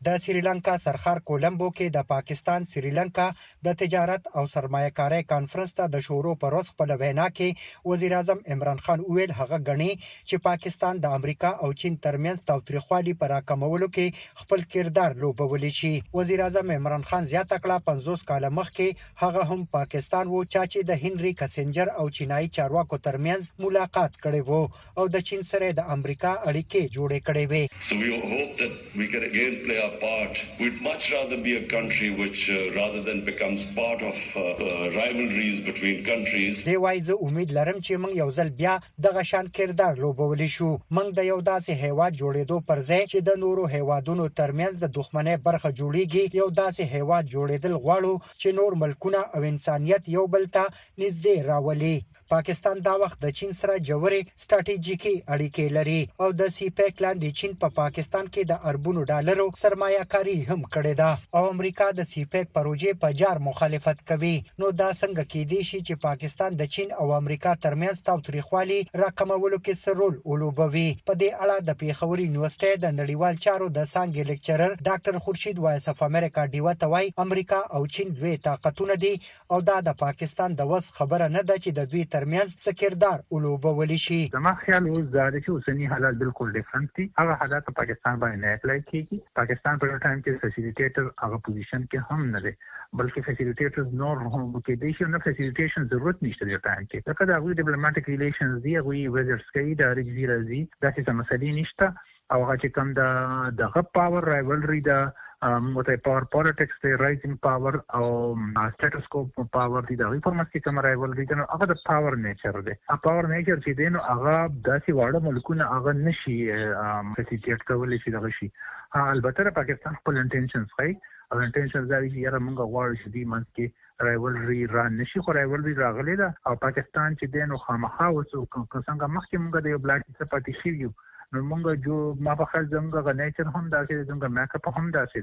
د سریلانکا سرخار کولمبو کې د پاکستان سریلانکا د تجارت او سرمایه‌کاري کانفرنس ته د شروع پر وروسته په وینا کې وزیر اعظم عمران خان ویل هغه غني چې پاکستان د امریکا او چین ترمنځ تاوتریخوالي پر راکمولو کې خپل کردار لوبولی شي. وزیر اعظم عمران خان زیاته کړه 50 کال مخکې هغه هم پاکستان وو چې د هنري کسنجر او چینایي چارواکو ترمنځ ملاقات کړی وو او د چین سره د امریکا اړیکې جوړې کړې وې. So we hope that we can again play our part. We'd much rather be a country which rather than becomes part of rivalries between countries. دی وايي زه امید لرم چې موږ یو ځل بیا دغه شان کردار لوبولی شو. موږ د یو داسې هیواد جوړېدو پر ځای چې د نورو هیوادونو ترمنځ د دښمنۍ برخه جوړیږي یو داسې هیواد جوړېدل غواړو چې نور ملکونه او انسانيت یو بل ته نږدې راولي. پاکستان دا وخت د چین سره جوړې ستراتیژیکي اړیکې لري او د سی پیک لاندې چین په پاکستان کې د اربونو ډالرو سرمایه‌کاري هم کړې ده او امریکا د سی پیک پروژې په جار مخالفت کوي. نو دا څنګه کېدی شي چې پاکستان د چین او امریکا ترمنځ تاوتریخوالي راکمولو کې څه رول ولوبوي؟ په دې اړه د پیښور یونیورسيټي د نړیوال چارو د څانګې لیکچرر ډاکټر خورشید وایس اف امریکا ډیوه توای امریکا او چین دوی طاقتونه دي او دا د پاکستان د وس خبره نه ده چې د دوی ترمنځ سکردار ولوبولی شي. زما خیال اوس دا دی چې اوسنی حالات بالکل ډیفرنٹ دي. هغه حالات په پاکستان باندې نه اپلای کیږي. پاکستان په ټایم کې فیسیلیټیټر هغه پوزیشن کې هم نه دی بلکې فیسیلیټیټرز نور هم کې د شي نه فیسیلیټیشن ضرورت نشته د ټایم کې. دا کله ډیپلوماټیک ریلیشنز دی هغه ویزټس کوي د ریجیرا زی دا څه مسلې نشته او هغه چې کوم د پاور رایولري د مته پاور پالیټکس د رایزینګ پاور او سټیټس کو پاور دي د ریفورمز کې کوم رایولري ده نو هغه د پاور نیچر دی. پاور نیچر چې دی نو هغه داسې واړه ملکونه هغه نشي فیسیلیټیټ کولای شي دغه شي. البته پاکستان خپل انټینشنز کوي او انټینشنز دا چې یاره موږ غواړو چې د منځ کې رایولري را نشي خو رایولري راغلی ده او پاکستان چې دی نو خامخا وسو څنګه مخکې موږ د یو بلاک څخه پاتې شو نو موږ جو ما په خل زموږ نیچر هم دا چې زموږ میک اپ هم دا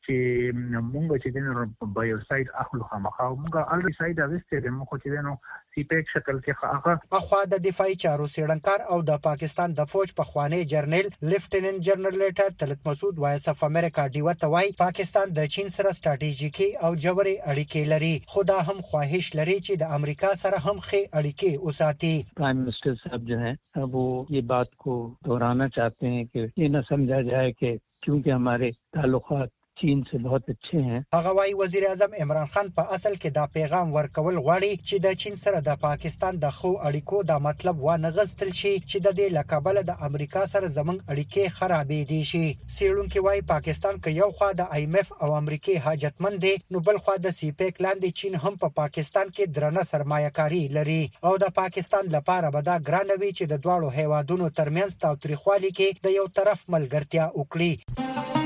چې موږ چې د بایو ساید اخلو خامخا موږ الری ساید اوسته د موږ چې نو سی پیک شکل کې هغه اخوا د دفاعي چارو سیړنکار او د پاکستان د فوج په خوانی جرنیل لیفټیننټ جنرال لیټر طلعت مسعود وایس اف امریکا ډیوه توای پاکستان د چین سره ستراتیژیکي او جوړې اړیکې لري خو دا هم خواهش لري چې د امریکا سره هم ښه اړیکې وساتي. Prime minister साहब जो हैं वो ये बात को दोहराना चाहते हैं कि ये न समझा जाए कि क्योंकि हमारे ताल्लुकात चीन से बहुत अच्छे हैं. هغه وايي وزیر اعظم عمران خان په اصل کې دا پیغام ورکول غواړي چې د چین سره د پاکستان د خو اړیکو دا مطلب و نه غستل شي چې د دې لقبله د امریکا سره زمنګ اړیکې خرابې دي شي. سیړونکو وايي پاکستان کې یو خوا د آی ایم اف او امریکای حاجتمند دي نو بل خوا د سی پیک لاندې چین هم په پاکستان کې درنه سرمایه‌کاري لري او د پاکستان لپاره به دا ګرانوي چې د دواړو هیوادونو ترمنځ تاوتریخوالي کې د یو طرف ملګرتیا وکړي.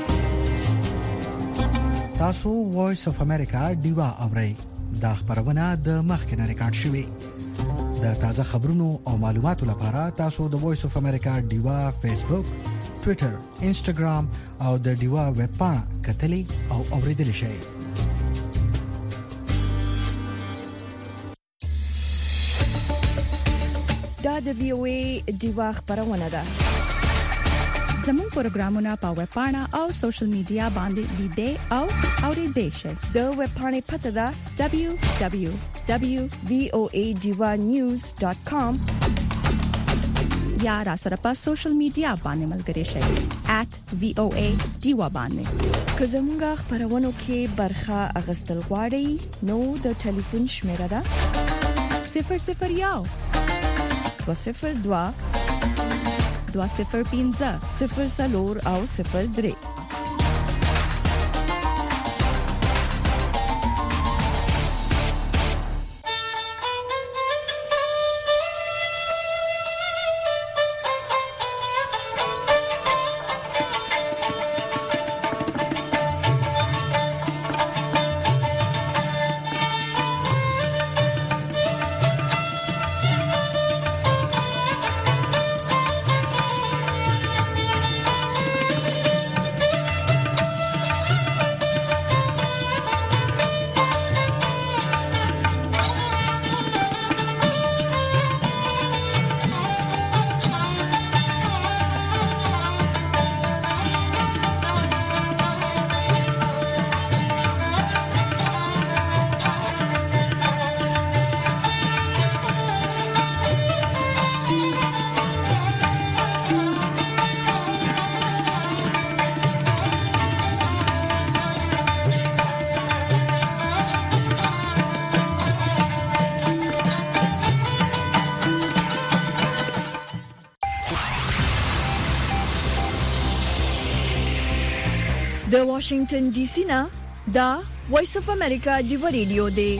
تاسو وایس اف امریکا ډیوا اورئ دا خبرونه د مخکنه ریکارډ شوې د تازه خبرونو او معلوماتو لپاره تاسو د وایس اف امریکا ډیوا فیسبوک ټوئیټر انسټاګرام او د ډیوا ویب پاڼه کتلې او اوریدل شئ. دا د وی او ای ډیوا خبرونه ده. زموږ پروګرامونه په ویب پاڼه او سوشل میډیا باندې لیدئ او اوریدئ شئ. د ویب پاڼې پته ده www.voadivanews.com یا را سره په سوشل میډیا باندې ملګري شئ @voadiva باندې. که زموږ خبرونه کې برخه اغستل غواړئ نو د ټلیفون شمیره ده 001 202 205 0 او 03. د واشنگټن ډي سي نه دا وایس اف امریکا دی ریډیو دی.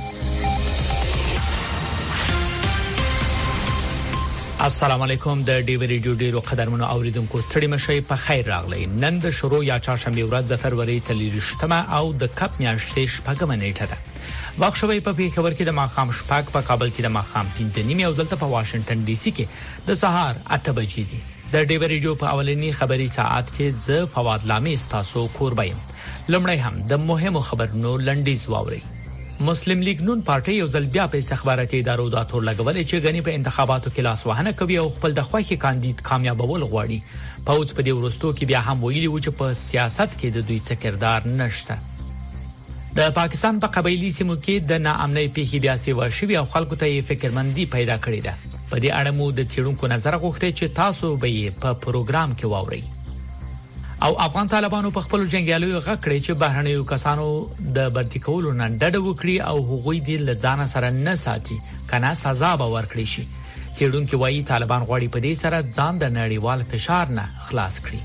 السلام علیکم. د ډیو ریډیو ډیرو قدرمنو اوریدونکو ستړي مشي په خیر راغلی. نن د شروع یا چهارشنبه ورځ د فروری 23 او د کپ میاشتې شپږمه نیټه ده. واکشوي په پیښور کې د ماخام شپږ، په کابل کې د ماخام 5:30 او دلته په واشنگټن ډي سي کې د سهار 8 بجې دي. د ډیو ریډیو په اولنی خبري ساعت کې ز فواد لامي تاسو کوربایم. لمړی هم د مهمو خبرونو لنډیز واوري. مسلم لیگ نون پارټي یو ځل بیا په استخباراتي ادارو د اتور لګولې چې غني په انتخاباتو کې لاس وهنه کوي او خپل د خوښي کاندید کامیابول غواړي. پوز په دې ورستو کې بیا هم ویلي و چې په سیاست کې د دوی څه کردار نشته. د پاکستان په قبایلی سیمو کې د ناامنۍ پیښې بیا سیوا شوي او خلکو ته فکرمندي پیدا کړې ده. په دې اړه مو د چیرونکو نظر غوښتي چې تاسو به یې په پروګرام کې واورئ. او افغان طالبانو په خپل جنگیالو غکړي چې بهرنیو کسانو د برتی کولو نه ډډه وکړي او هغوی د لځان سره نه ساتي کنه سزا به ورکړي شي. چیرونکو وايي طالبان غواړي په دې سره ځان د نړیوال فشار نه خلاص کړي.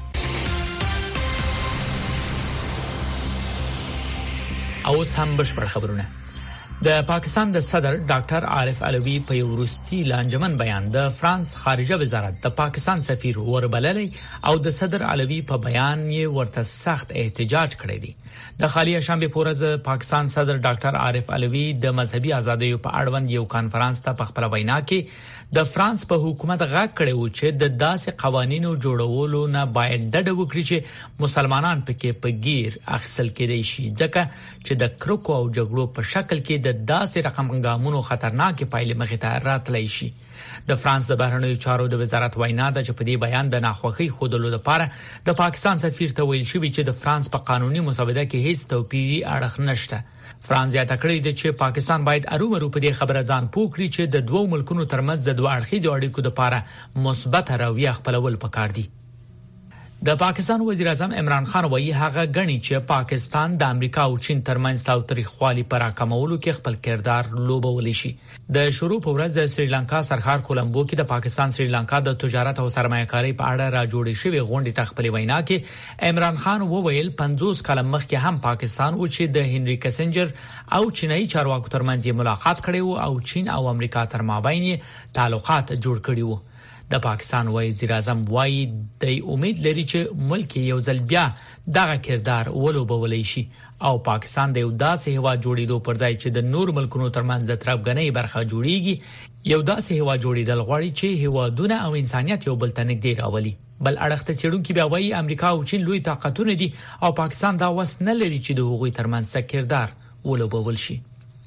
او هم بشپړ خبرونه. د پاکستان د صدر ډاکټر عارف علوی په وروستي لانجمن بیان د فرانس خارجه وزارت د پاکستان سفیر وربللی او د صدر علوی په بیان یې ورته سخت احتجاج کړی دی. د خالی شنبه په ورځ پاکستان صدر ډاکټر عارف علوی د مذهبي ازادیو په اړوند یو کانفرنس ته په خپل وینا کې د فرانس په حکومت غږ کړی و چې د داسې قوانینو جوړولو نه باید ډډه وکړي چې مسلمانان پکې په گیر اخیستل کېدای شي ځکه چې د کرکو او جګړو په شکل کې د داسې رقمګامونو خطرناکې پایلې مخې ته راتلی شي. د فرانس د بهرنیو چارو د وزارت وینا ده چې په دې بیان د ناخوښۍ ښودلو لپاره د پاکستان سفیر ته ویل شوی چې د فرانس په قانوني مسوده کې هیڅ توپیري اړخ نشته. فرانس زیاته کړې ده چې پاکستان باید ارومرو په دې خبره ځان پوه کړي چې د دوو ملکونو ترمنځ د دوه اړخیزو اړیکو لپاره مثبت رویه خپلول پکار دي. د پاکستان وزیر اعظم عمران خان وایي هغه غني چې پاکستان د امریکا او چین ترمنځ تاوتریخوالي پر راکمولو کې خپل کردار لوبولی شي. د شروع په ورځ د سریلانکا سرخار کولمبو کې د پاکستان سریلانکا د تجارت او سرمایه‌کاري په اړه را جوړې شوې غونډې ته خپل وینا کې عمران خان وویل 50 کال مخکې هم پاکستان او چې د هنري کسنجر او چینایي چارواکو ترمنځ ملاقات کړي او چین او امریکا تر مابین تعلقات جوړ کړي وو. د پاکستان وزیر اعظم وایي د امید لري چې ملک یو ځل بیا دغه کردار ولوبولی شي او پاکستان د یو داسې هیواد جوړېدو پر ځای چې د نور ملکونو ترمنځ د ترابګنۍ برخه جوړیږي یو داسې هیواد جوړېدل غواړي چې هیوادونه او انسانيت یو بل ته نږدې راولي. بل اړخ ته چیرونکو بیا وایي امریکا او چین لوی طاقتونه دي او پاکستان دا وس نه لري چې د هغوی ترمنځ کردار ولوبول شي.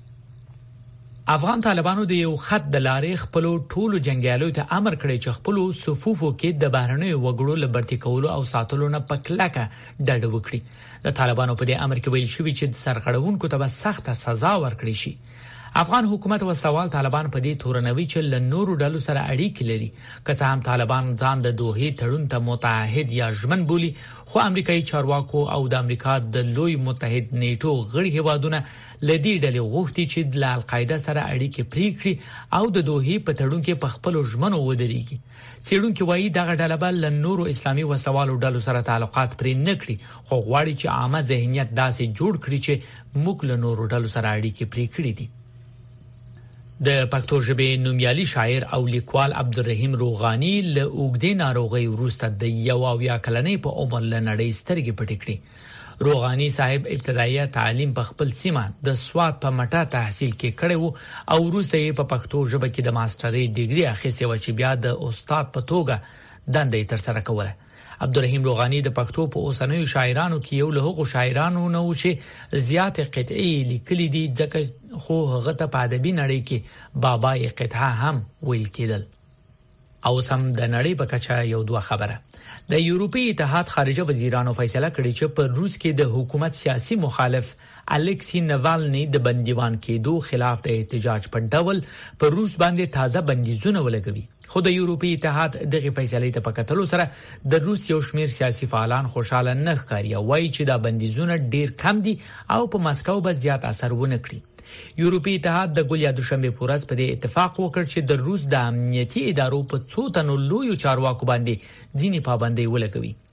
افغان طالبانو د یو خط د لارې خپل ټولو جنگیالو ته امر کړی چې خپل صفوفو کې د بهرنیو وګړو لبرتي کولو او ساتلو نه پکلاکه ډډه وکړي. د طالبانو په دې امر کې ویل شوی چې سرغړونکو ته به سخته سزا ورکړي شي. افغان حکومت وسوال طالبان په دې تورنوي چې له نورو ډلو سره اړیکې لري. که څه هم طالبان ځان د دوحې تړون ته متحد یا ژمن بولي خو امریکایي چارواکو او د امریکا د لوی متحد نیټو غړي هیوادونه لدی ډلې غوښتي چې د القاعده سره اړیکې پرې کړي او د دوحې په تړون کې په خپل ژمنو ودرېږي. څېړونکو وایي دغه ډله بل له نورو اسلامي وسوالو ډلو سره تعلقات پرې نه کړي خو غواړي چې عامه ذهنیت داسې جوړ کړي چې موږ له نورو ډلو سره اړیکې پرې کړې دي. د پښتو ژبې نومیالي شاعر او لیکوال عبدالرحیم روغانی له اوږدې ناروغۍ وروسته د 1 کلنۍ په عمر له نړۍ سترګې پټې کړې. روغانی صاحب ابتدایي تعلیم په خپل سیمه د سواد په مټه تحصیل کې کړی وو او وروسته یې په پښتو ژبه کې د ماسترۍ ډیګري اخیستې و چې بیا د استاد په توګه دنده یې ترسره کوله. عبدالرحیم روغانی د پښتو په اوسنیو شاعرانو کې یو له هغو شاعرانو نه و چې زیات قطعي لیکلي دي ځکه خو هغه ته په ادبي نړۍ کې بابای قطعه هم ویل کېدل. او سم د نړۍ په کچه یو دوه خبره. د یورپی اتحاد خارجه وزیرانو فیصله کړې چې په روس کې د حکومت سیاسي مخالف الکسی ناوالنی د بندیوان کېدو خلاف د احتجاج په ډول په روس باندې تازه بندیزونه ولګوي. خو د یورپی اتحاد دغه فیصله ته په کتلو سره د روس یو شمیر سیاسي فعالان خوشاله نه ښکاري او وایي چې دا بندیزونه ډیر کم دي او په مسکو به زیات اثر ونه کړي. یورپی اتحاد د ګول یا دوشنبه پورز په دې اتفاق وکړ چې د روس د امنیتي ادارو په څو تنو لوی چارواکو باندې ځینې پابندۍ ولګوي.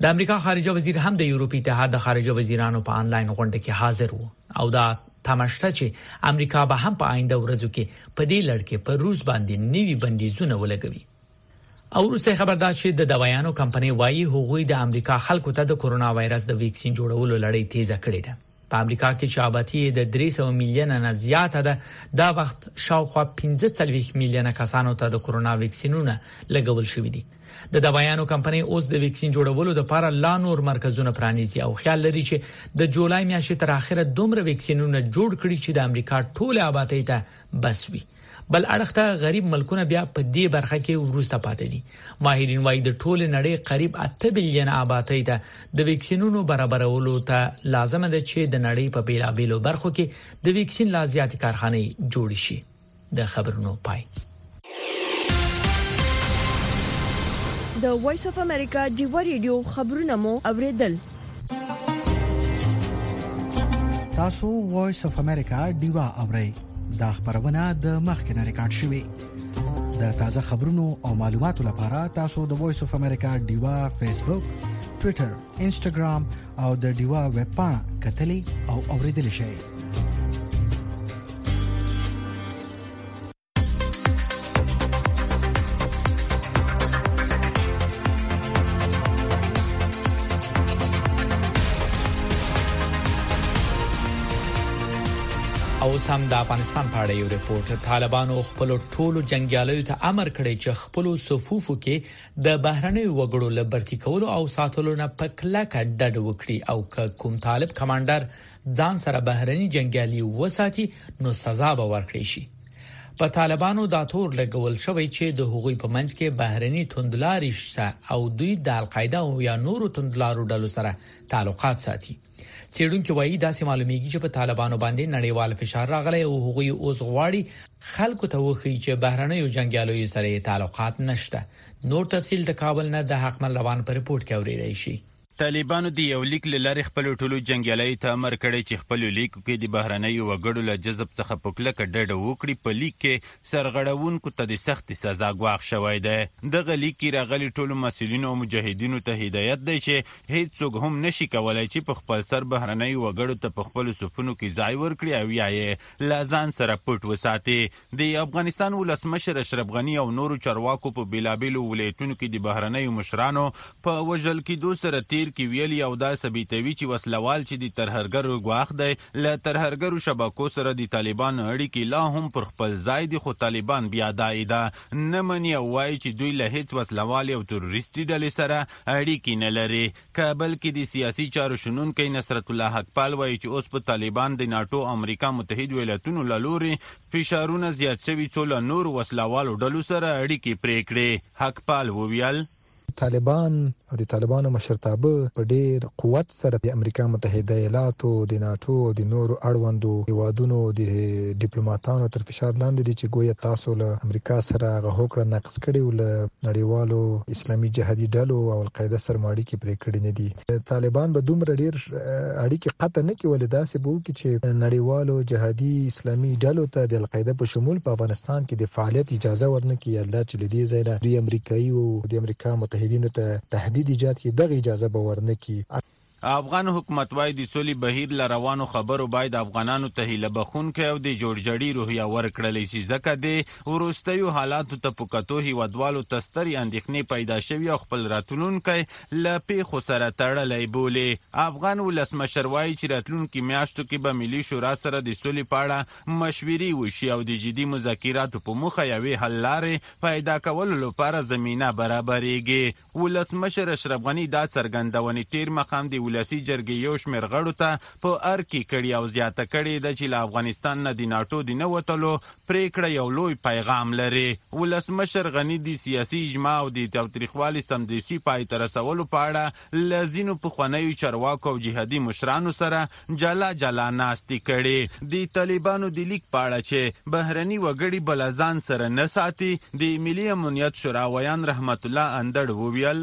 د امریکا خارجه وزیر هم د یورپی اتحاد د خارجه وزیرانو په آنلاین غونډه کې حاضر وو او دا تماشته چې امریکا به هم په آینده ورځو کې په دې لړ کې پر روس باندې نوي بندیزونه ولګوي. او روسي خبردار چې د دوايانو کمپنۍ وايي هغوی د امریکا خلکو ته د کورونا وایرس د ویکسین جوړولو لړۍ تیزه کړې ده. په امریکا کې چې آبادی د 300 میلیونه نه زیاته ده، دا وخت شاوخوا 45 میلیونه کسانو ته د کورونا ویکسینونه لګول شوي دي. د دوايانو کمپنۍ اوس د ویکسین جوړولو لپاره لا نور مرکزونه پرانیزي او خیال لري چې د جولای میاشتې تر اخره دومره ویکسینونه جوړ کړي چې د امریکا ټول آبادی ته بس وي. بل اړخته غریب ملکونه بیا په دې برخه کې ورسته پاتې دي. ماهرین وايي د ټول نړۍ قریب 8 بلین آبادی ته د ویکسینونو برابرولو ته لازم ده چې د نړۍ په بیلابیلو برخو کې د ویکسین لا زیات کارخانې جوړ شي. د خبرونو پای. د وایس اف امریکا ډیوا ریډیو خبرونه مو اوریدل. تاسو وایس اف امریکا ډیوا اورئ. دا خبرونه د مخکنه ریکارډ شوې. د تازه خبرونو او معلوماتو لپاره تاسو د وایس اف امریکا ډیوا فیسبوک، ټوئیټر، انسټاګرام او د ډیوا ویب پاڼه کتلي او اوریدل شئ. او سم د افغانستان په اړه یو ریپورت. طالبانو خپل ټولو جنگیالیو ته امر کړی چې خپل صفوفو کې د بهرنۍ وګړو لبرتي کولو او ساتلو نه پکلک ډډ وکړي او کوم طالب کمانډر ځان سره بهرنۍ جنگیالي وساتي نو سزا به ورکړي شي. په طالبانو دا تور لګول شوی چې د حقوقي په منځ کې بهرنۍ توندلاري شته او دوی د القاعده او یا نورو توندلارو ډلو سره تعلقات ساتي. چېرونکو وایي داسې معلومیږي چې په طالبانو باندې نړیوال فشار راغلی او هغوی اوس غواړي خلکو ته وښيي چې بهرنیو جنگیالیو سره تعلقات نشته. نور تفصیل د کابل نه د حقمل روان په ریپورت کې اورېدای شي. طالبانو د یو لیک لاره خپل ټولو جنگیالیو ته امر کړی چې خپل لیک کې د بهرنیو وګړو له جذب څخه پکلک ډډ وکړي. په لیک کې سرغړونکو ته د سخت سزا غواړ شوی دی. د لیک کې راغلي ټولو مسؤلینو او مجاهدینو ته هدایت دی چې هیڅ څوک هم نشي کولای چې په خپل سر بهرنیو وګړو ته په خپل صفونو کې ځای ورکړي او یا یې لازان سره پټ وساتي. د افغانستان ولسمشر اشرف غنی او نورو چارواکو په بیلابیلو ولایتونو کې د بهرنیو مشرانو په وژل کېدو سره کې ویلي او دا ثابتوي چې وسلوال چې د ترهګرو غواخ دی له ترهګرو شبکو سره د طالبان اړیکې لا هم پر خپل ځای دي، خو طالبان بیا دایدا نه مني او وایي چې دوی له هیڅ وسلوال او تروریستي ډلې سره اړیکې نه لري. کابل کې د سیاسي چارو شنونکي نصرت الله حقپال وایي چې اوس په طالبان د ناتو امریکا متحد ایالاتونو له لوري فشارونه زیات شوي څو له نور وسلوالو ډلو سره اړیکې پرې کړې. حقپال وویل طالبان او د طالبانو مشرتابه په ډیر قوت سره د امریکا متحده ایالاتو د ناتو او د نورو اړوندو هیوادونو د ډیپلوماټانو تر فشار لاندې دي چې ګویا تاسو له امریکا سره غوښکړه نقص کړي او له نړیوالو اسلامي جهادي ډلو او القاعده سره اړیکې پرې کړې نه دي. طالبان به دومره ډیر اړیکې قطع نه کوي داسې به وکړي چې نړیوالو جهادي اسلامي ډلو ته د القاعده په شمول په افغانستان کې د فعالیت اجازه ورنکړي. الله چې لدی ځای د امریکایي او د امریکا متحدینو ته تهدید ایجاد کی دغه اجازه به ورنکي. افغان حکومت وايي د سولې بهیر لروانو خبرو باید افغانانو ته هیله بخونکې او د جوړجړي روحیه ورکړلې شي، ځکه د ورستیو حالاتو ته په کتو هیوادوالو ته سترې اندېښنې پیدا شوي او خپل راتلونکی له پیښو سره تړلی بولي. افغان ولسمشر وايي چې راتلونکي میاشتو کې به ملي شورا سره د سولې په اړه مشورې وشي او د جدي مذاکراتو په موخه یوې حل لارې پیدا کولو لپاره زمینه برابرېږي. ولسمشر اشرف غني دا څرګندونې تیر مقام د ولسی جرګې یو شمېر غړو ته په ارکي کړي او زیاته کړي د چې له افغانستان نه د ناتو د نه وتلو پریکړه یو لوی پیغام لري. ولسمشر غني د سیاسي اجماع او د تاوتریخوالي سمدستي پای ته رسولو په اړه له ځینو پخوانیو چارواکو او جهادي مشرانو سره جلا جلا ناستې کړي. د طالبانو د لیک په اړه چې بهرني وګړي بل ځان سره نه ساتي، د ملي امنیت شورا ویان رحمت الله اندړ وویل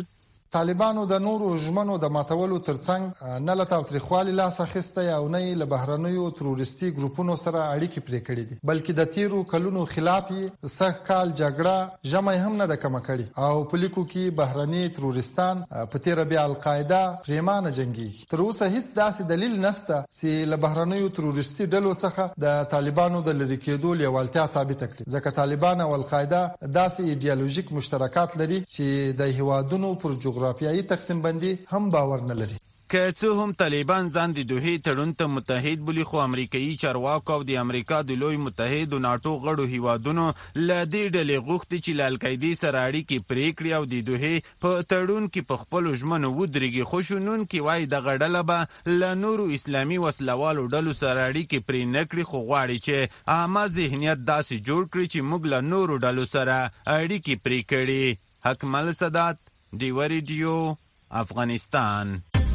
طالبانو د نورو ژمنو د ماتولو ترڅنګ نه لته تاریخوالي لاس اخیسته او نه له بهرنیو تروریستي ګروپونو سره اړیکې پرې کړې دي، بلکې د تیرو کلونو خلاف یې سخت کال جګړه جمع هم نه د کم کړي او په لیکو کې بهرني تروریستان په تیر بیا القاعده پریمانه جنگي. تر اوسه هیڅ داسې دلیل نشته چې له بهرنیو تروریستي ډلو څخه د طالبانو د لری کېدو لیوالتیا ثابت کړي، ځکه طالبان او القاعده داسې ایډیالوژیک مشترکات لري چې د هیوادونو پر جغرافیایي تقسیم بندي هم باور نه لري. که څه هم طالبان ځان د دوحې تړون ته متحد بولي، خو امریکایي چارواکو او د امریکا د لوی متحد او ناتو غړو هیوادونو له دې ډلې غوښتي چې له القاعدې سره اړیکې پرې کړي او د دوحې په تړون کې په خپلو ژمنو ودرېږي. خو شنونکي وایي دغه ډله به له نورو اسلامي وسلوالو ډلو سره اړیکې پرې نه کړي، خو غواړي چې عامه ذهنیت داسې جوړ کړي چې موږ له نورو ډلو سره اړیکې پرې کړي. حکمل سادات، ډیوه ریډیو، افغانستان.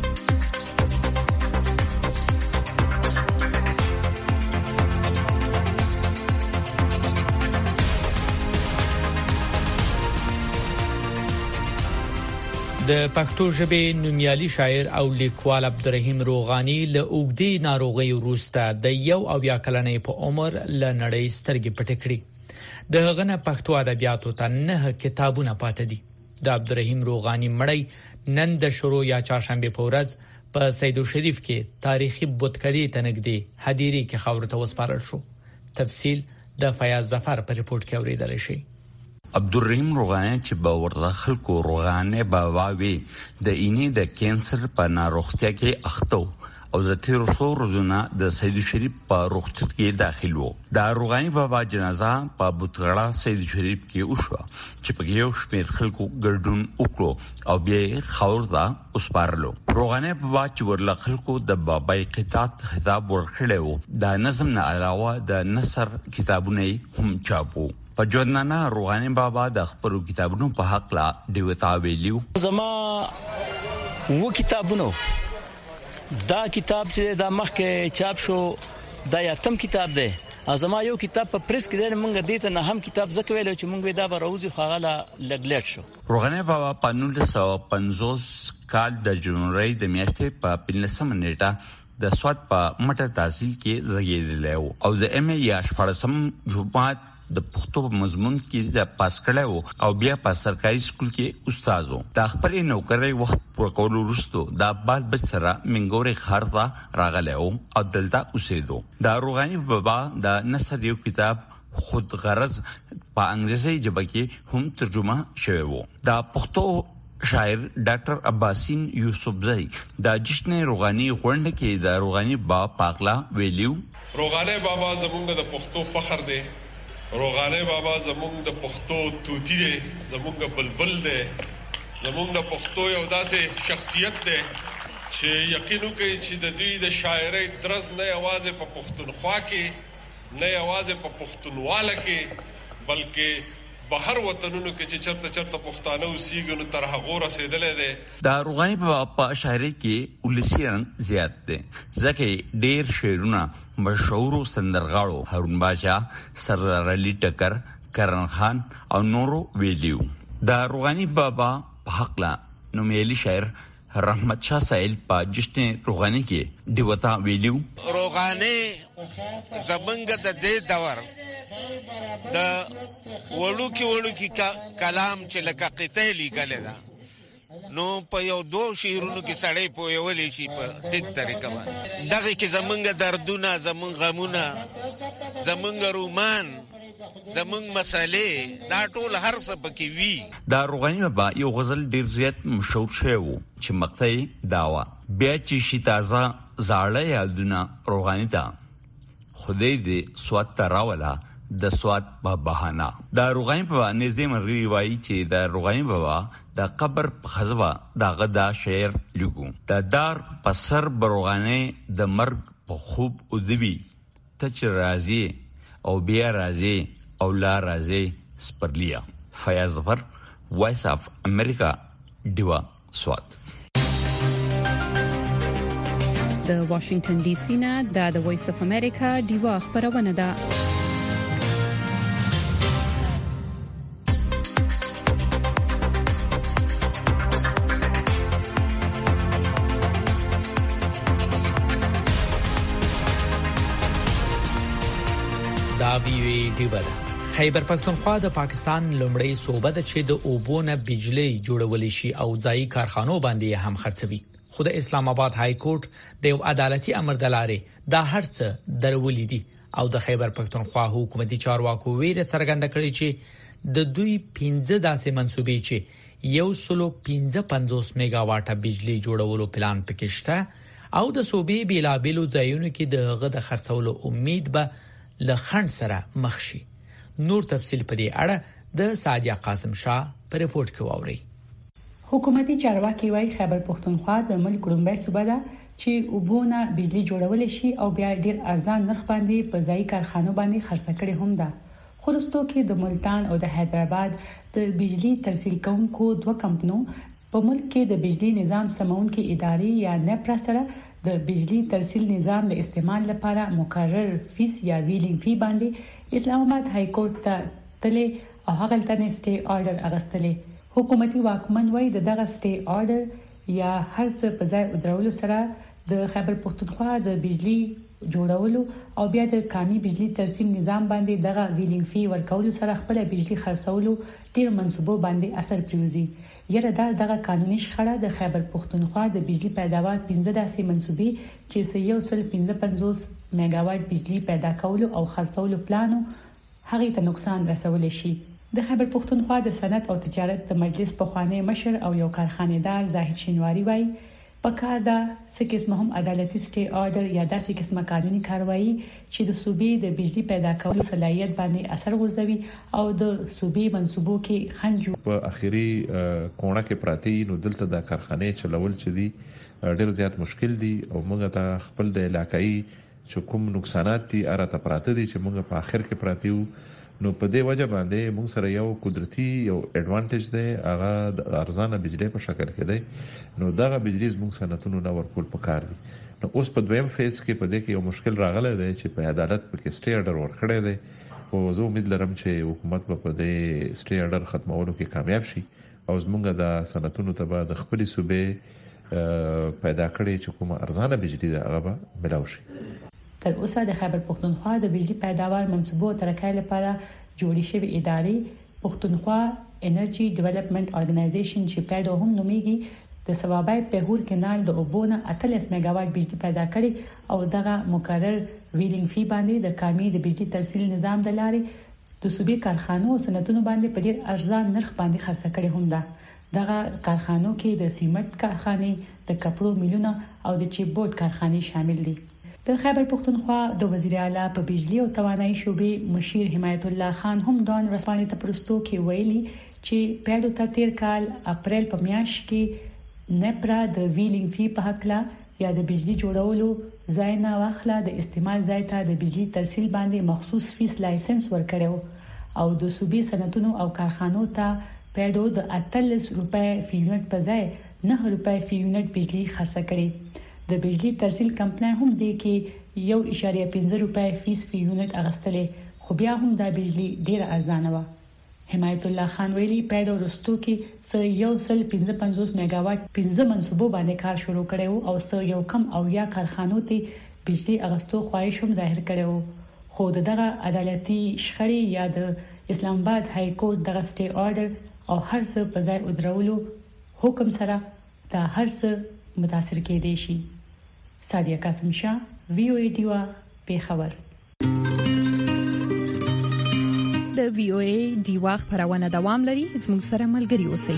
د پښتو ژبې نومیالي شاعر او لیکوال عبدالرحیم روغانی له اوږدې ناروغۍ وروسته د 1 کلنۍ په عمر له نړۍ سترګې پټې کړې. د هغه نه پښتو ادبیاتو ته 9 کتابونه پاتې دي. د عبدالرحیم روغانی مړی نن د شروع یا چهارشنبه په ورځ په سیدو شریف کې تاریخي بتکدې ته نږدې هدیرې کې خاور ته وسپارل شو. تفصیل د فیاض ظفر په ریپورت کې اوریدل شي. عبدالرحیم روغانی چې به ورته خلکو روغانی بابا وی د اینې د کینسر په ناروغتیا کې اخته او د تیر څو ورځې د سید شریف په روغتون کې داخل وو. د روغانی بابا جنازه په بوتغړه سید شریف کې وشو چې په یو شمېر خلکو ګډون وکړو او بیا خاور ته وسپارلو. روغانی بابا چې ورله خلکو د بابای قطعات خطاب ورکړو. د نظم نه علاوه د نثر کتابونه هم چاپو. په جوړنانا روغانی بابا د خپل کتابونو په حق لا دیوتا ویلیو. زما و کتابونو دا کتاب چې د مخکې چاپ شو دا یاتم کتاب دی. ازما یو کتاب په پریس کې مونږ دې ته نه هم کتاب زکه ویلو چې مونږ دا به روزي خغاله لګلټ شو. روغانی بابا په 1950 کال د جنوري د میاشتې په 15 نیټه د سواد په مټه تحصیل کې زیږیدل او د ام ای یا شپږم جمعات د پښتو مضمون کې د پاس کړو او بیا په سرکاري سکول کې استادو. د خپل نوکرۍ وخت پر کولو وروسته د بال بچ سره منګوري خارطه راغلو او دلته اوسېدو. د روغانی بابا د نثر یو کتاب خود غرض په انګریزي ژبه کې هم ترجمه شوی وو. د پښتو شاعر ډاکټر عباسین یوسفزئی د جشن روغانی غونډه کې د روغانی بابا پاغلا ویلیو. روغانی بابا زمونږ د پښتو فخر دی. روغانی بابا زمونږ د پښتو توتی دی، زمونږ بلبل دی، زمونږ د پښتو یو داسې شخصیت دی چې یقینو کوي چې د دوی د شاعرۍ درز نه یوازې په پښتونخوا کې نه یوازې په پښتونواله کې بلکې بهر وطنونو کې چې چرته پښتانه اوسېږي نو تر هغه رسیدلې ده. د روغانی په شاعرۍ کې ولسی رنګ زیات دی ځکه ډېر شعرونه مشهور سندرغاړو هارون باشا، سردار علي ټکر، کرن خان او نورو ویلیو. د روغانی بابا په حق لا نومیالي شاعر رحمت شاه سائل په جشن روغانی کې دیوتا ویلیو. روغانی زمونږ د دې دور د وړوکی کلام چې لکه قطعه لیکل ده نو په یو دوه شعرونو کې سړی پوهیولی شي په ټیک طریقه باندې. دغه کې زمونږ دردونه، زمونږ غمونه، زمونږ رومان، زمونږ مسالې دا ټول هر څه پکې وي. دا روغانی بابا یو غزل ډیر زیات مشهور شوی و چې مقطع داوا بیا چې شي تازه زاړه یادونه روغانی ته خدای دې سواد ته راولا د سواد په بهانه. د روغانی بابا نږدې مرغي وایي چې د روغانی بابا د قبر په خزبه دغه دا شعر لیکو. د دار په سر بروغانی د مرګ په خوب ادبي ته چې راځي او بیا راځي او لا راځي سپرلیا. فیاض ظفر، وایس اف امریکا، ډیوا سواد. د واشنگټن ډي سي نه د وایس اف امریکا ډیوا خبرونه ده. ډیوه ده. خیبر پښتونخوا د پاکستان لومړی صوبه ده چې د اوبونه بجلی جوړول شي او ځایي کارخانو باندې هم خرڅوي. خو د اسلام آباد های کورټ د یو عدالتي امر دلاري دا هرڅ درولې دي او د خیبر پښتونخوا حکومتي چارواکو ویره څرګنده کړې چې د دوی 15 داسې منسوبې چې 155 میگا واټه بجلی جوړولو پلان پکې شته او د صوبې بیلابلو ځایونو کې د غد خرڅولو امید به لخند سره مخ شي. نور تفصیل په دې اړه د سعدیه قاسم شاه په رپورت کې واوري. حکومتي چارواکي وايي خیبر پښتونخوا د ملک لومړی صوبه ده چې اوبونه بجلی جوړول شي او بیا ډیر ارزان نرخ باندې په ځایي کارخانو باندې خرڅ کړي هم ده. خورستو کې د ملتان او د حیدرآباد د بجلی ترسیل کوونکو دوه کمپنیو په ملک کې د بجلی نظام سمونکي ادارې یا نپرا سره د بجلی ترسیل نظام د استعمال لپاره مقرر فیس یا ویلینګ فی باندې اسلام آباد های کورټ ته تللی او هغه تنه سټي آرډر اغستلی. حکومتي واکمن وایي دغه سټي آرډر یا هر څه په ځای ودرولو سره د خیبر پښتونخوا د بجلی جوړولو او بیا د کامي بجلی ترسیم نظام باندې دغه ویلینګ فی ورکولو سره خپل بجلی خرڅولو ډیر منسوبو باندې اثر پریوزي. یره دغه قانوني شخړه د خیبر پښتونخوا د بجلی پیداوار 15 داسې منسوبي چې 155 میگا واټ بجلی پیدا کولو او خرڅولو پلانو هغه ته نقصان رسول شي. د خیبر پښتونخوا د صنعت او تجارت د مجلس پخوانی مشر او یو کارخانه‌دار زاهد شینواری وایي پکار دا سکه اسمهم عدالتي سټي آرډر یا داسې قسمه قانوني کاروایی چې د صوبې د بجلی پیدا کولو صلاحیت باندې اثر غورځوي او د صوبې منسوبو کې خنجو په اخیری کونه کې پراتی نو دلته د کارخانه چلول چې دي ډېر زیات مشکل دي او موږ ته خپل د علاقائی چې کوم نقصانات دي اراته پراته دي چې موږ په اخر کې پراتیو نو په دې وجه باندې موږ سره یو قدرتي یو اډوانټیج دی هغه د ارزانه بجلی په شکل کې دی. نو دغه بجلی موږ صنعتونو نه ورکول پکار دي. نو اوس په دویم فیز کې په دې کې یو مشکل راغلی دی چې په عدالت په کې سټي آرډر ورکړی دی او زه امید لرم چې حکومت په دې سټي آرډر ختمولو کې کامیاب شي او زموږ د صنعتونو ته به د خپل صوبې پیدا کړي چې کومه ارزانه بجلی ده هغه به ملاوي شي. تر اوسه د خیبر پښتونخوا د بجلی پیداوار منسوبو ترکای لپاره جوړې شوې ادارې پښتونخوا انرژي ډیولپمنٹ ارګنایزیشن چې پیدا هم نومیږي د ثوابای پهور کانال د اوبونه 38 میگا واټ بجلی پیدا کړي او دغه مقرر ویلینګ فی باندې د کامي د بجلی ترسیل نظام د لارې د صوبې کارخانو او صنعتونو باندې په ډیر ارزان نرخ باندې خرڅ کړي هم ده. دغه کارخانو کې د سیمنټ کارخانه د کپړو میلونه او د چیپ بورډ کارخانه شامل دي. د خیبر پښتونخوا د وزیر اعلی په بجلی او توانایي شوبې مشیر حمایت الله خان هم دون رسوانې ته پرستو کې ویلي چې پیړو ته تیر کال اپریل په میاشت کې نپرا د ویلینګ فی په حق لا یا د بجلی جوړولو ځای نه واخلا د استعمال ځای ته د بجلی ترسیل باندې مخصوص فیس لایسنس ورکړو او د صوبې صنعتونو او کارخانو ته پیړو د 38 روپے فی یونټ په ځای 9 روپے فی یونټ بجلی خرڅ کړي. د بجلی ترسیل کمپنۍ هم د کې 1.15 روپے فیس فی یونټ اغستلې خو بیا هم د بجلی ډیر ارزانه و. حمایت الله خان ویلي پیدا ورستو کې 155 میگا واټ 15 منسوبو باندې کار شروع کړو او یو کم او یا کارخانو ته بجلی اغستو خواهش هم ظاهر کړو خو دغه عدالتي شخړې یا د اسلام آباد های کورټ دغه سټي آرډر او هر څه په ځای ودرولو حکم سره دا هر څه متاثر کېدې شي. سعدیه قاسم شاه وی او ای ډیوا پیښور. د وی او ای ډیوا خبرونه دوام لري زموږ سره ملګري اوسئ.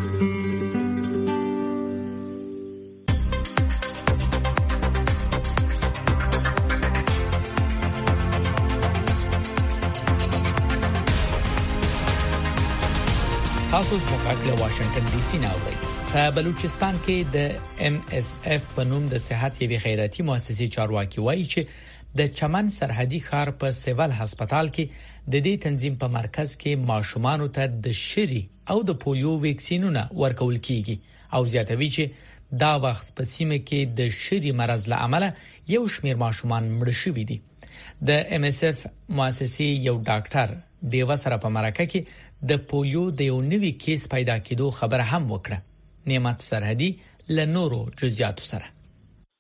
تاسو په واشنگټن ډي سي نه اورئ. په بلوچستان کې د ام اس اف په نوم د صحت یوې خیراتي مؤسسې چارواکي وایي چې د چمن سرحدي ښار په سیول هسپتال کې د دې تنظیم په مرکز کې ماشومانو ته د شری او د پولیو ویکسینونه ورکول کیږي او زیاتوي چې دا وخت په سیمه کې د شری مرز له امله یو شمېر ماشومان مړ شوي دي. د ام اس اف مؤسسې یو ډاکټر دیوا سره په مرکه کې د پولیو د یو نوي کیس پیدا کېدو خبر هم وکړه. نعمت سرحدي له نورو جزئیاتو سره.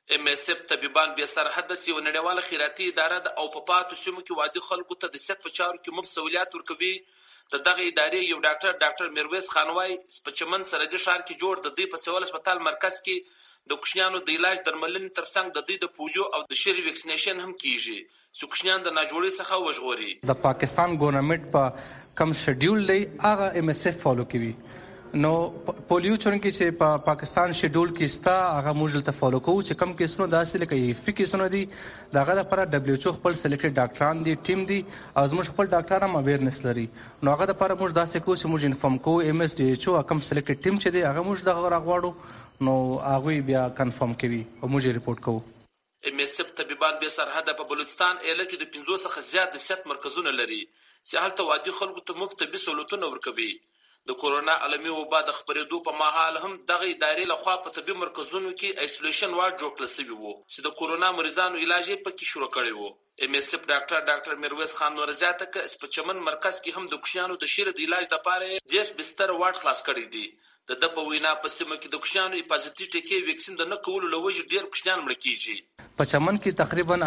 MSF طبيبان به سرحد د یو نړیواله خیراتي اداره ده او په پاتو سیمو کې وادي خلکو ته د صحت په چارو کې مسؤلیت ورکوي. د دغه ادارې یو ډاکټر میرویس خان وايي په چمن سرحدي ښار کې جوړ د دوی په سیول هسپتال مرکز کې د کوچنیانو د علاج درملنې ترڅنګ د دوی د پولیو او د شری ویکسینیشن هم کیږي چې کوچنیان د ناجوړۍ څخه وژغوري. د پاکستان ګورنمنت په کم شیډول دی هغه MSF فالو کوي. نو پولیو چونکه چې په پاکستان شیډول کې ستا هغه موږ ته فالو کوو چې کم کیسونو داسې لکه EFP کیسونو دي دغه لپاره WHO خپل سلیکټډ ډاکټران دي ټیم دي او زموږ خپل ډاکټران هم اویرنس لري. نو هغه لپاره موږ داسې کوو چې موږ انفارم کوو MSDHO کم سلیکټډ ټیم چې دی هغه موږ دغه راغواړو نو هغه بیا کنفرم کوي او موږ ریپورت کوو. MSF طبيبان به سرحد په بلوچستان ایله کې د 500 څخه زیات د صحت مرکزونه لري چې هلته وادي خلکو ته مفت طبي سہولتونه ورکوي. د کورونا عالمي وبا د خبرېدو په مهال هم دغه ادارې لخوا په طبي مرکزونو کې آیسولیشن وارډ جوړ کړل شوی وو چې د کورونا مریضانو علاج یې پکې شروع کړی وو. MSF ډاکټر میرویس خان نور زیاته ک په چمن مرکز کې هم د کوچنیانو د شیر د علاج لپاره 10 بستر وارډ خلاص کړی دی. د په وینا په سیمه کې د کوچنیانو حفاظتي ټکي ویکسین د نه کولو لوجه ډیر کوچنیان مړ کیږي. په چمن کې تقریبا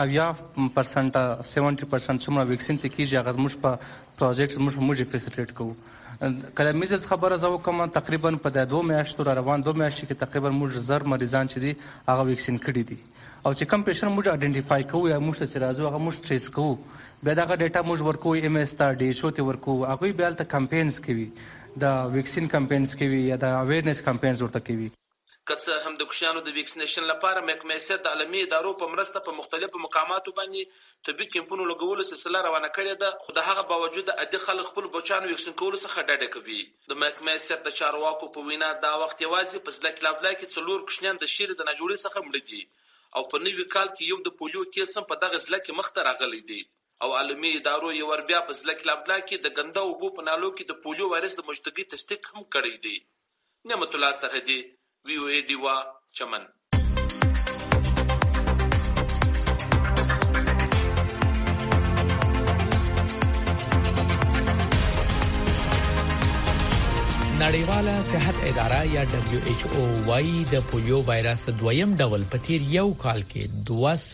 80% 70% څومره ویکسین چې کیږي هغه موږ په پروجیکټ موږ فیسیلیټیټ کوو. کله میزلز خبره زو کوم تقریبا په 2 میاشتو روان 2 میاشتې کې تقریبا موږ زر مریضان چې دي هغه ویکسین کړي دي او چې کم پیشن موږ آئیډنټیفای کوو یا موږ چې راځو هغه موږ ټریس کوو بیا دا ډیټا موږ ورکو MS ته DHO ته ورکو هغه بیا ته کمپاینز کوي د ویکسین کمپاینز کوي یا د اویرنس کمپاینز ورته کوي. کڅه هم د کوچنیانو د ویکسینیشن لپاره MSF د عالمي ادارو په مرسته په مختلفو مقاماتو باندې طبي کیمپونو لګولو سلسله روانه کړې ده خو د هغه باوجود عادي خلک خپل بچانو ویکسین کولو څخه ډډه کوي. د MSF د چارواکو په وینا دا وخت یوازې په ځل کې لابلای کې څلور کوچنیان د شیر د ناجوړۍ څخه مړ دي او په نوي کال کې یو د پولیو کیس هم په دغه ځل کې مخ ته راغلی دی او عالمي ادارو یو ور بیا په ځل کې لابلای کې د ګنده او په نالو کې د پولیو وایرس د مشتقي تصدیق هم کړی دی. نعمت الله سرحدي VOA دیوا چمن. نړیواله صحت اداره یا WHO وايي د پولیو وایرس دویم ډول په تیر یو کال کې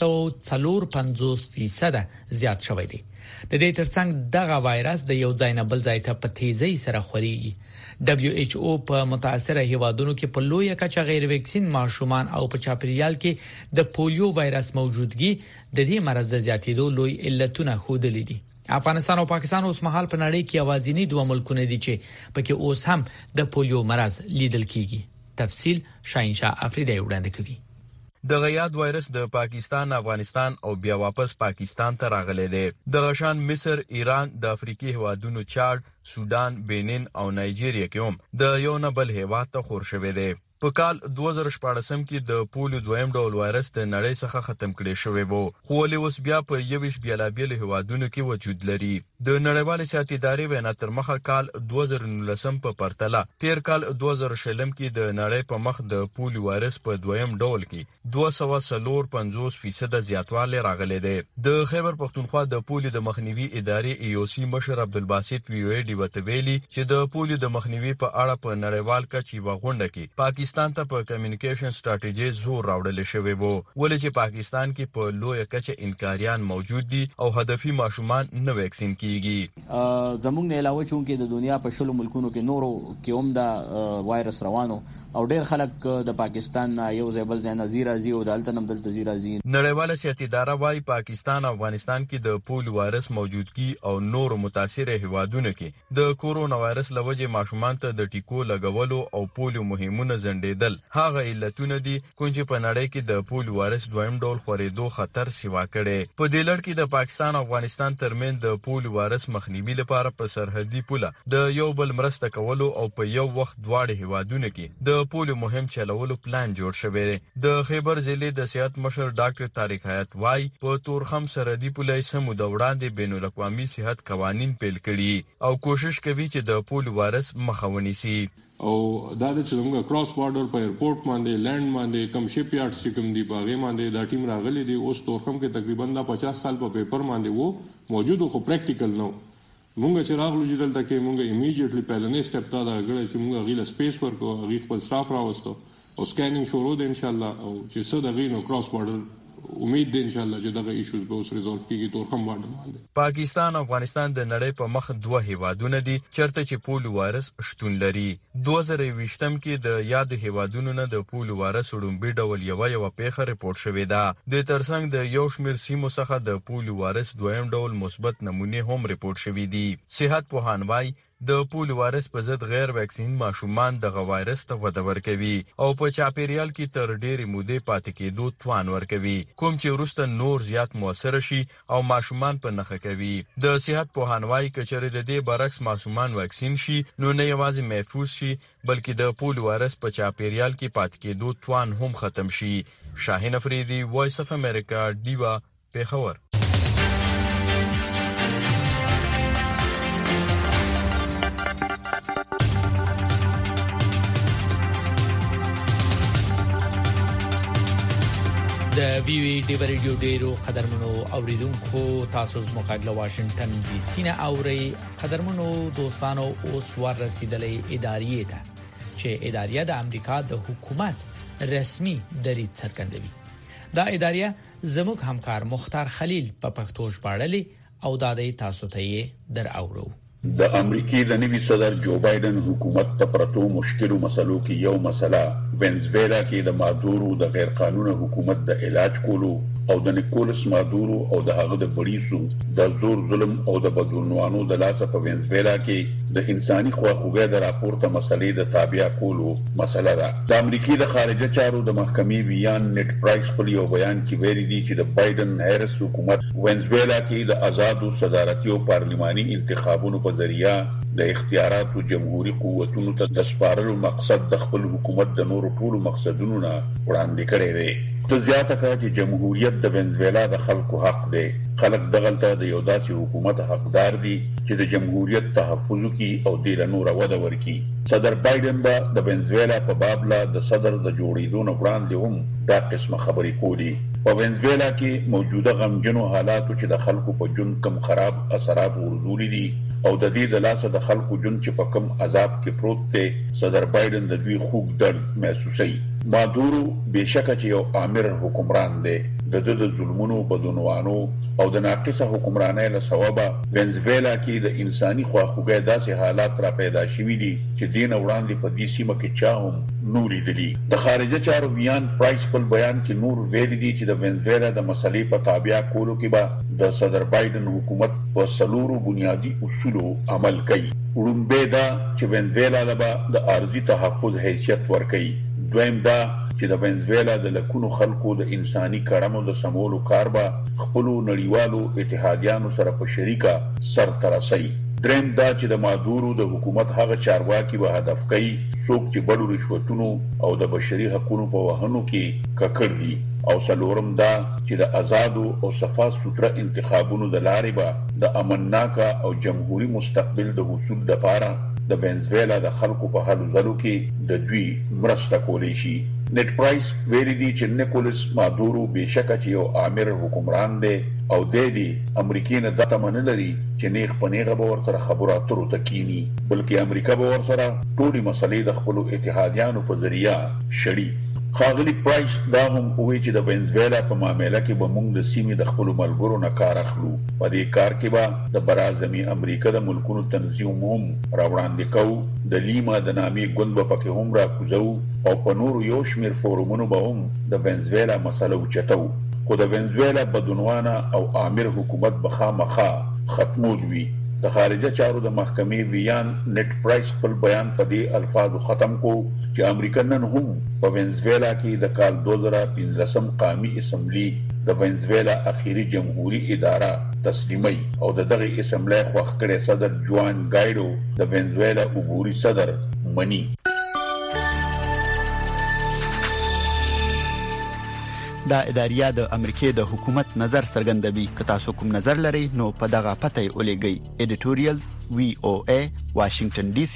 254% زیات شوی دی. د دې ترڅنګ دغه وایرس د یو ځای نه بل ځای ته په تیزی سره خوريږي. WHO په متاثره هیوادونو کې په لویه کچه غیر ویکسین ماشومان او په چاپیریال کې د پولیو وایرس موجودګي د دې مرض د زیاتېدو لوی علتونه ښودلې دي. افغانستان او پاکستان اوس مهال په نړۍ کې اوازینی دوه ملکونه دي چې پکې اوس هم د پولیو مرض لیدل کیږي. تفصیل شاهینشاه افریدی وړاندې کوي. د غیاد وایرس د پاکستان، افغانستان او بیا واپس پاکستان ته راغلی دی. د غشان مصر، ایران، د افریقي هیوادونو چاد، سودان، بینن او نایجیریا کې هم د یو نه بل هیواد ته خور شوی دی. په کال 2014 کې د پولیو دویم ډول وایرس د نړۍ څخه ختم کړي شوی وو خو اوس بیا په 21 بیلابیل هیوادونو کې وجود لري. د نړیوال صحت ادارې وینا تر مخه کال 2019 په پرتله تیر کال 2020 کې د نړۍ په مخ د پولیو وایرس په دویم ډول کې 250% زیاتوالی راغلی دی. د خیبر پختونخوا د پولیو د مخنیوي ادارې EOC مشر عبدالباسط VOA ډیوته ویلي چې د پولیو د مخنیوي په اړه په نړیوال کچه وغونډه کې پاکستان ته په کمیونیکیشن سټریټیجي زور راوړل شوی وو ولې چې پاکستان کې په لویه کچه انکاریان موجود دي او هدفي ماشومان نه ویکسین کیږي. زموږ نه علاوه چې د دنیا په شلو ملکونو کې نورو کې هم دا وایرس روانو او ډېر خلک د پاکستان یو ځای بل ځای نه زیرازي او دلته نم دلته زیرازي. نړیواله صحت اداره وايي پاکستان او افغانستان کې د پولیو وایرس موجودګي او نورو متاثره هیوادونو کې د کورونا وایرس لوجه ماشومان ته د ټیکو لګولو او پولیو مهمونه زندیدل هغه علتونه دي کوم چې په نړۍ کې د پولیو وایرس دویم ډول خورېدو خطر سیوا کړي. په دې لړ کې د پاکستان او افغانستان ترمن د پولیو وایرس مخنیوي لپاره په سرحدي پوله د یو بل مرسته کولو او په یو وخت دواړه هیوادونو کې د پولیو مهم چلولو پلان جوړ شوی دی. د خیبر ضلع د صحت مشر ډاکټر طارق حیات وايي په تورخم سرحدي پوله سمو د وړاندې بین الاقوامي صحت قوانين پیل کړي او کوشش کوي چې د پولیو وایرس مخه ونیسي. او دا چې موږ کراس بارډر په ایرپورټ باندې لند باندې کم شپ یارډ چې کوم دی باغې باندې دا ټیم راغلی دی اوس تورخم کې تقریبا 50 سال په پیپر باندې وو موجود خو پریکټیکل نو موږ چې راغلو چې دلته کې موږ ایمیډیټلی پهلنې سټپ تا دا غړي چې موږ غیله سپیس ورکو غیخ په صاف راوستو او سکینینګ شروع ده ان شاء الله او چې څه د غینو کراس بارډر امید ده ان شاء الله چې دغه ایشوز به اوس ریزولف کیږي تورخم باندې. پاکستان او افغانستان د نړۍ په مخ دوه هیوادونه دي چرته چې پولیو وایرس شتون لري. 2020م کې د یاد هیوادونو نه د پولیو وایرس وړاندې ډول یو پیښه ریپورت شوې ده. د ترڅنګ د یو شمېر سیمو څخه د پولیو وایرس دویم ډول مثبت نمونه هم ریپورت شوې دي. صحت پوهان وايي د پولیو وایرس په ضد غیر واکسین ماشومان د وایرس ته وده ورکوي او په چاپیریال کې تر ډېرې مودې پاتې کېدو توان ورکوي، کوم چې وروسته نور زیات موثر شي او ماشومان په نښه کوي. د صحت پوهان وايي که چېرې د دې برعکس ماشومان واکسین شي نو نه یوازې محفوظ شي بلکې د پولیو وایرس په چاپیریال کې پاتې کېدو توان هم ختم شي. شاهین افریدي، وایس اف امریکا، ډیوا، پیښور. د وی وی ډی ریډیو ډیرو قدرمنو اوریدونکو تاسو زموږ له واشنگټن ډي سي نه اوري. قدرمنو دوستانو اوس ورسېدلې ادارې ته چې ادارې د امریکا د حکومت رسمي دریځ څرګندوي. دا ادارې زموږ همکار مختار خلیل په پښتو ژباړلې او د دې تاسو ته یې در اورو. د امریکای د نوي صدر جو بایدن حکومت ته پرتو مشکلو مسلو کې یو مسله وینزویلا کې د مادورو د غیر قانوني حکومت د علاج کولو او د نیکولس مادورو او د هغه د بړیسو د زور ظلم او د بدلونوانو د لاسه په وینزویلا کې د انساني خواخوږۍ د راپورته مسلې د تابع کولو مسله ده. د امریکای د خارجه چارو د محکمې ویان نیټ پرایس په یو بیان کې ویلي دي چې د بایدن هریس حکومت وینزویلا کې د آزادو صدارتي او پارلماني انتخابونو په ذریعہ د اختیاراتو جمهوریت قوتونو ته د سپارلو مقصد د خپل حکومت د نورو ټولو مقصدونو نه وړاندې کړی دی. ته زیاته کړه چې جمهوریت د وینزویلا د خلکو حق دی. خلک دغلته د یو داسې حکومت حقدار دي چې د جمهوریت تحفظ کوي او د نور وده ورکړي. صدر بایدن به د وینزویلا په بابله د صدر د جوړېدو نه وړاندې هم دا قسمه خبرې کولې. په وینزویلا کې موجوده غمجنو حالاتو چې د خلکو په ژوند کم خراب اثرات ورزولي دي او د دې د لاسه د خلکو ژوند چې په کم عذاب کې پروت دی، صدر بایدن د دوی خوږ درد محسوسوي. مادورو بېشکه چې یو آمر حکمران دی، د ظلمونو، بدعنوانو او د ناقصه حکمرانۍ له سببه وینزویلا کې د انساني خواخوږۍ داسې حالات را پیدا شوي دي چې دین وړاندې په دې سیمه کې چا هم نو لیدلي. د خارجه چارو ویان پرایس په بیان کې نور ویلي دي چې د وینزویلا د مسلې په تابع کولو کې به د صدر بایدن حکومت په څلورو بنیادی اصولو عمل کوي. لومړی دا چې وینزویلا له د عارضي تحفظ حیثیت ورکوي. دویم دا چې د وینزویلا د لکونو خلکو د انساني کړمو د سمولو کار به خپلو نړیوالو اتحادیانو سره په شریکه سرته رسوي. دریم دا چې د مادورو د حکومت هغه چارواکي به هدف کوي څوک چې بډو رشوتونو او د بشري حقوقو په وهنو کې ککړ دي. او څلورم دا چې د آزادو او صفا سوتره انتخابونو د لارې به د امنناکه او جمهوریت مستقبل د حصول لپاره د وینزویلا د خلکو په حالو ځلو کې د دوی مرسته کولی شي. نیټ پرایس ویلي دي چې نیکولس مادورو بېشکه چې یو آمر حکمران دی او دی امریکای نه دا تمه لري چې نیغ په نیغه به ورسره خبرو اترو ته کینی، بلکې امریکا به ورسره ټولې مسلې د خپلو اتحادیانو په ذریعہ شړي. خاغلی پرایس دا هم وایي چې د وینزویلا په معاملې کې به موږ د سیمې د خپلو ملګرو نه کار اخلو. په دې کار کې به د برازمي امریکا د ملکونو تنظیم هم راوړاندې کوو، د لیما د نامې ګوند به پکې هم راکوزو او په نورو یو شمېر فورمونو به هم د وینزویلا مسله اوچتو. خو د وینزویلا بدعنوانه او آمر حکومت به خامخا ختمول وي. د خارجه چارو د محکمې ویان نیټ پرایس خپل بیان په دې الفاظو ختم کو چې امریکا نن هم په وینزویلا کې د کال 2015 قومي اسمبلی د وینزویلا اخیری جمهوریت اداره تسلیمي او د دغه اسمبلی خوښ کړي صدر جوان ګایډو د وینزویلا عبوري صدر منی. دا اداریا د امریکای د حکومت نظر څرګندوي. که تاسو کوم نظر لرئ نو په دغه پته یې ولېږئ. editorials VOA Washington DC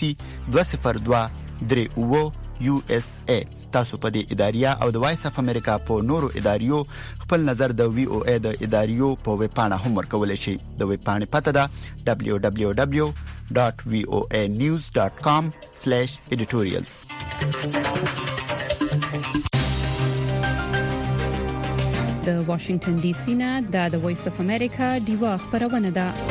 20239 USA. تاسو په دې اداریا او د وایس اف امریکا په نورو اداریو خپل نظر د VOA د اداریو په ویب پاڼه هم ورکولی شئ. د ویب پاڼې پته ده www.voanews.com/editorials. د واشنگټن ډي سي نه د وایس اف امریکا دیوا خبرونه ده.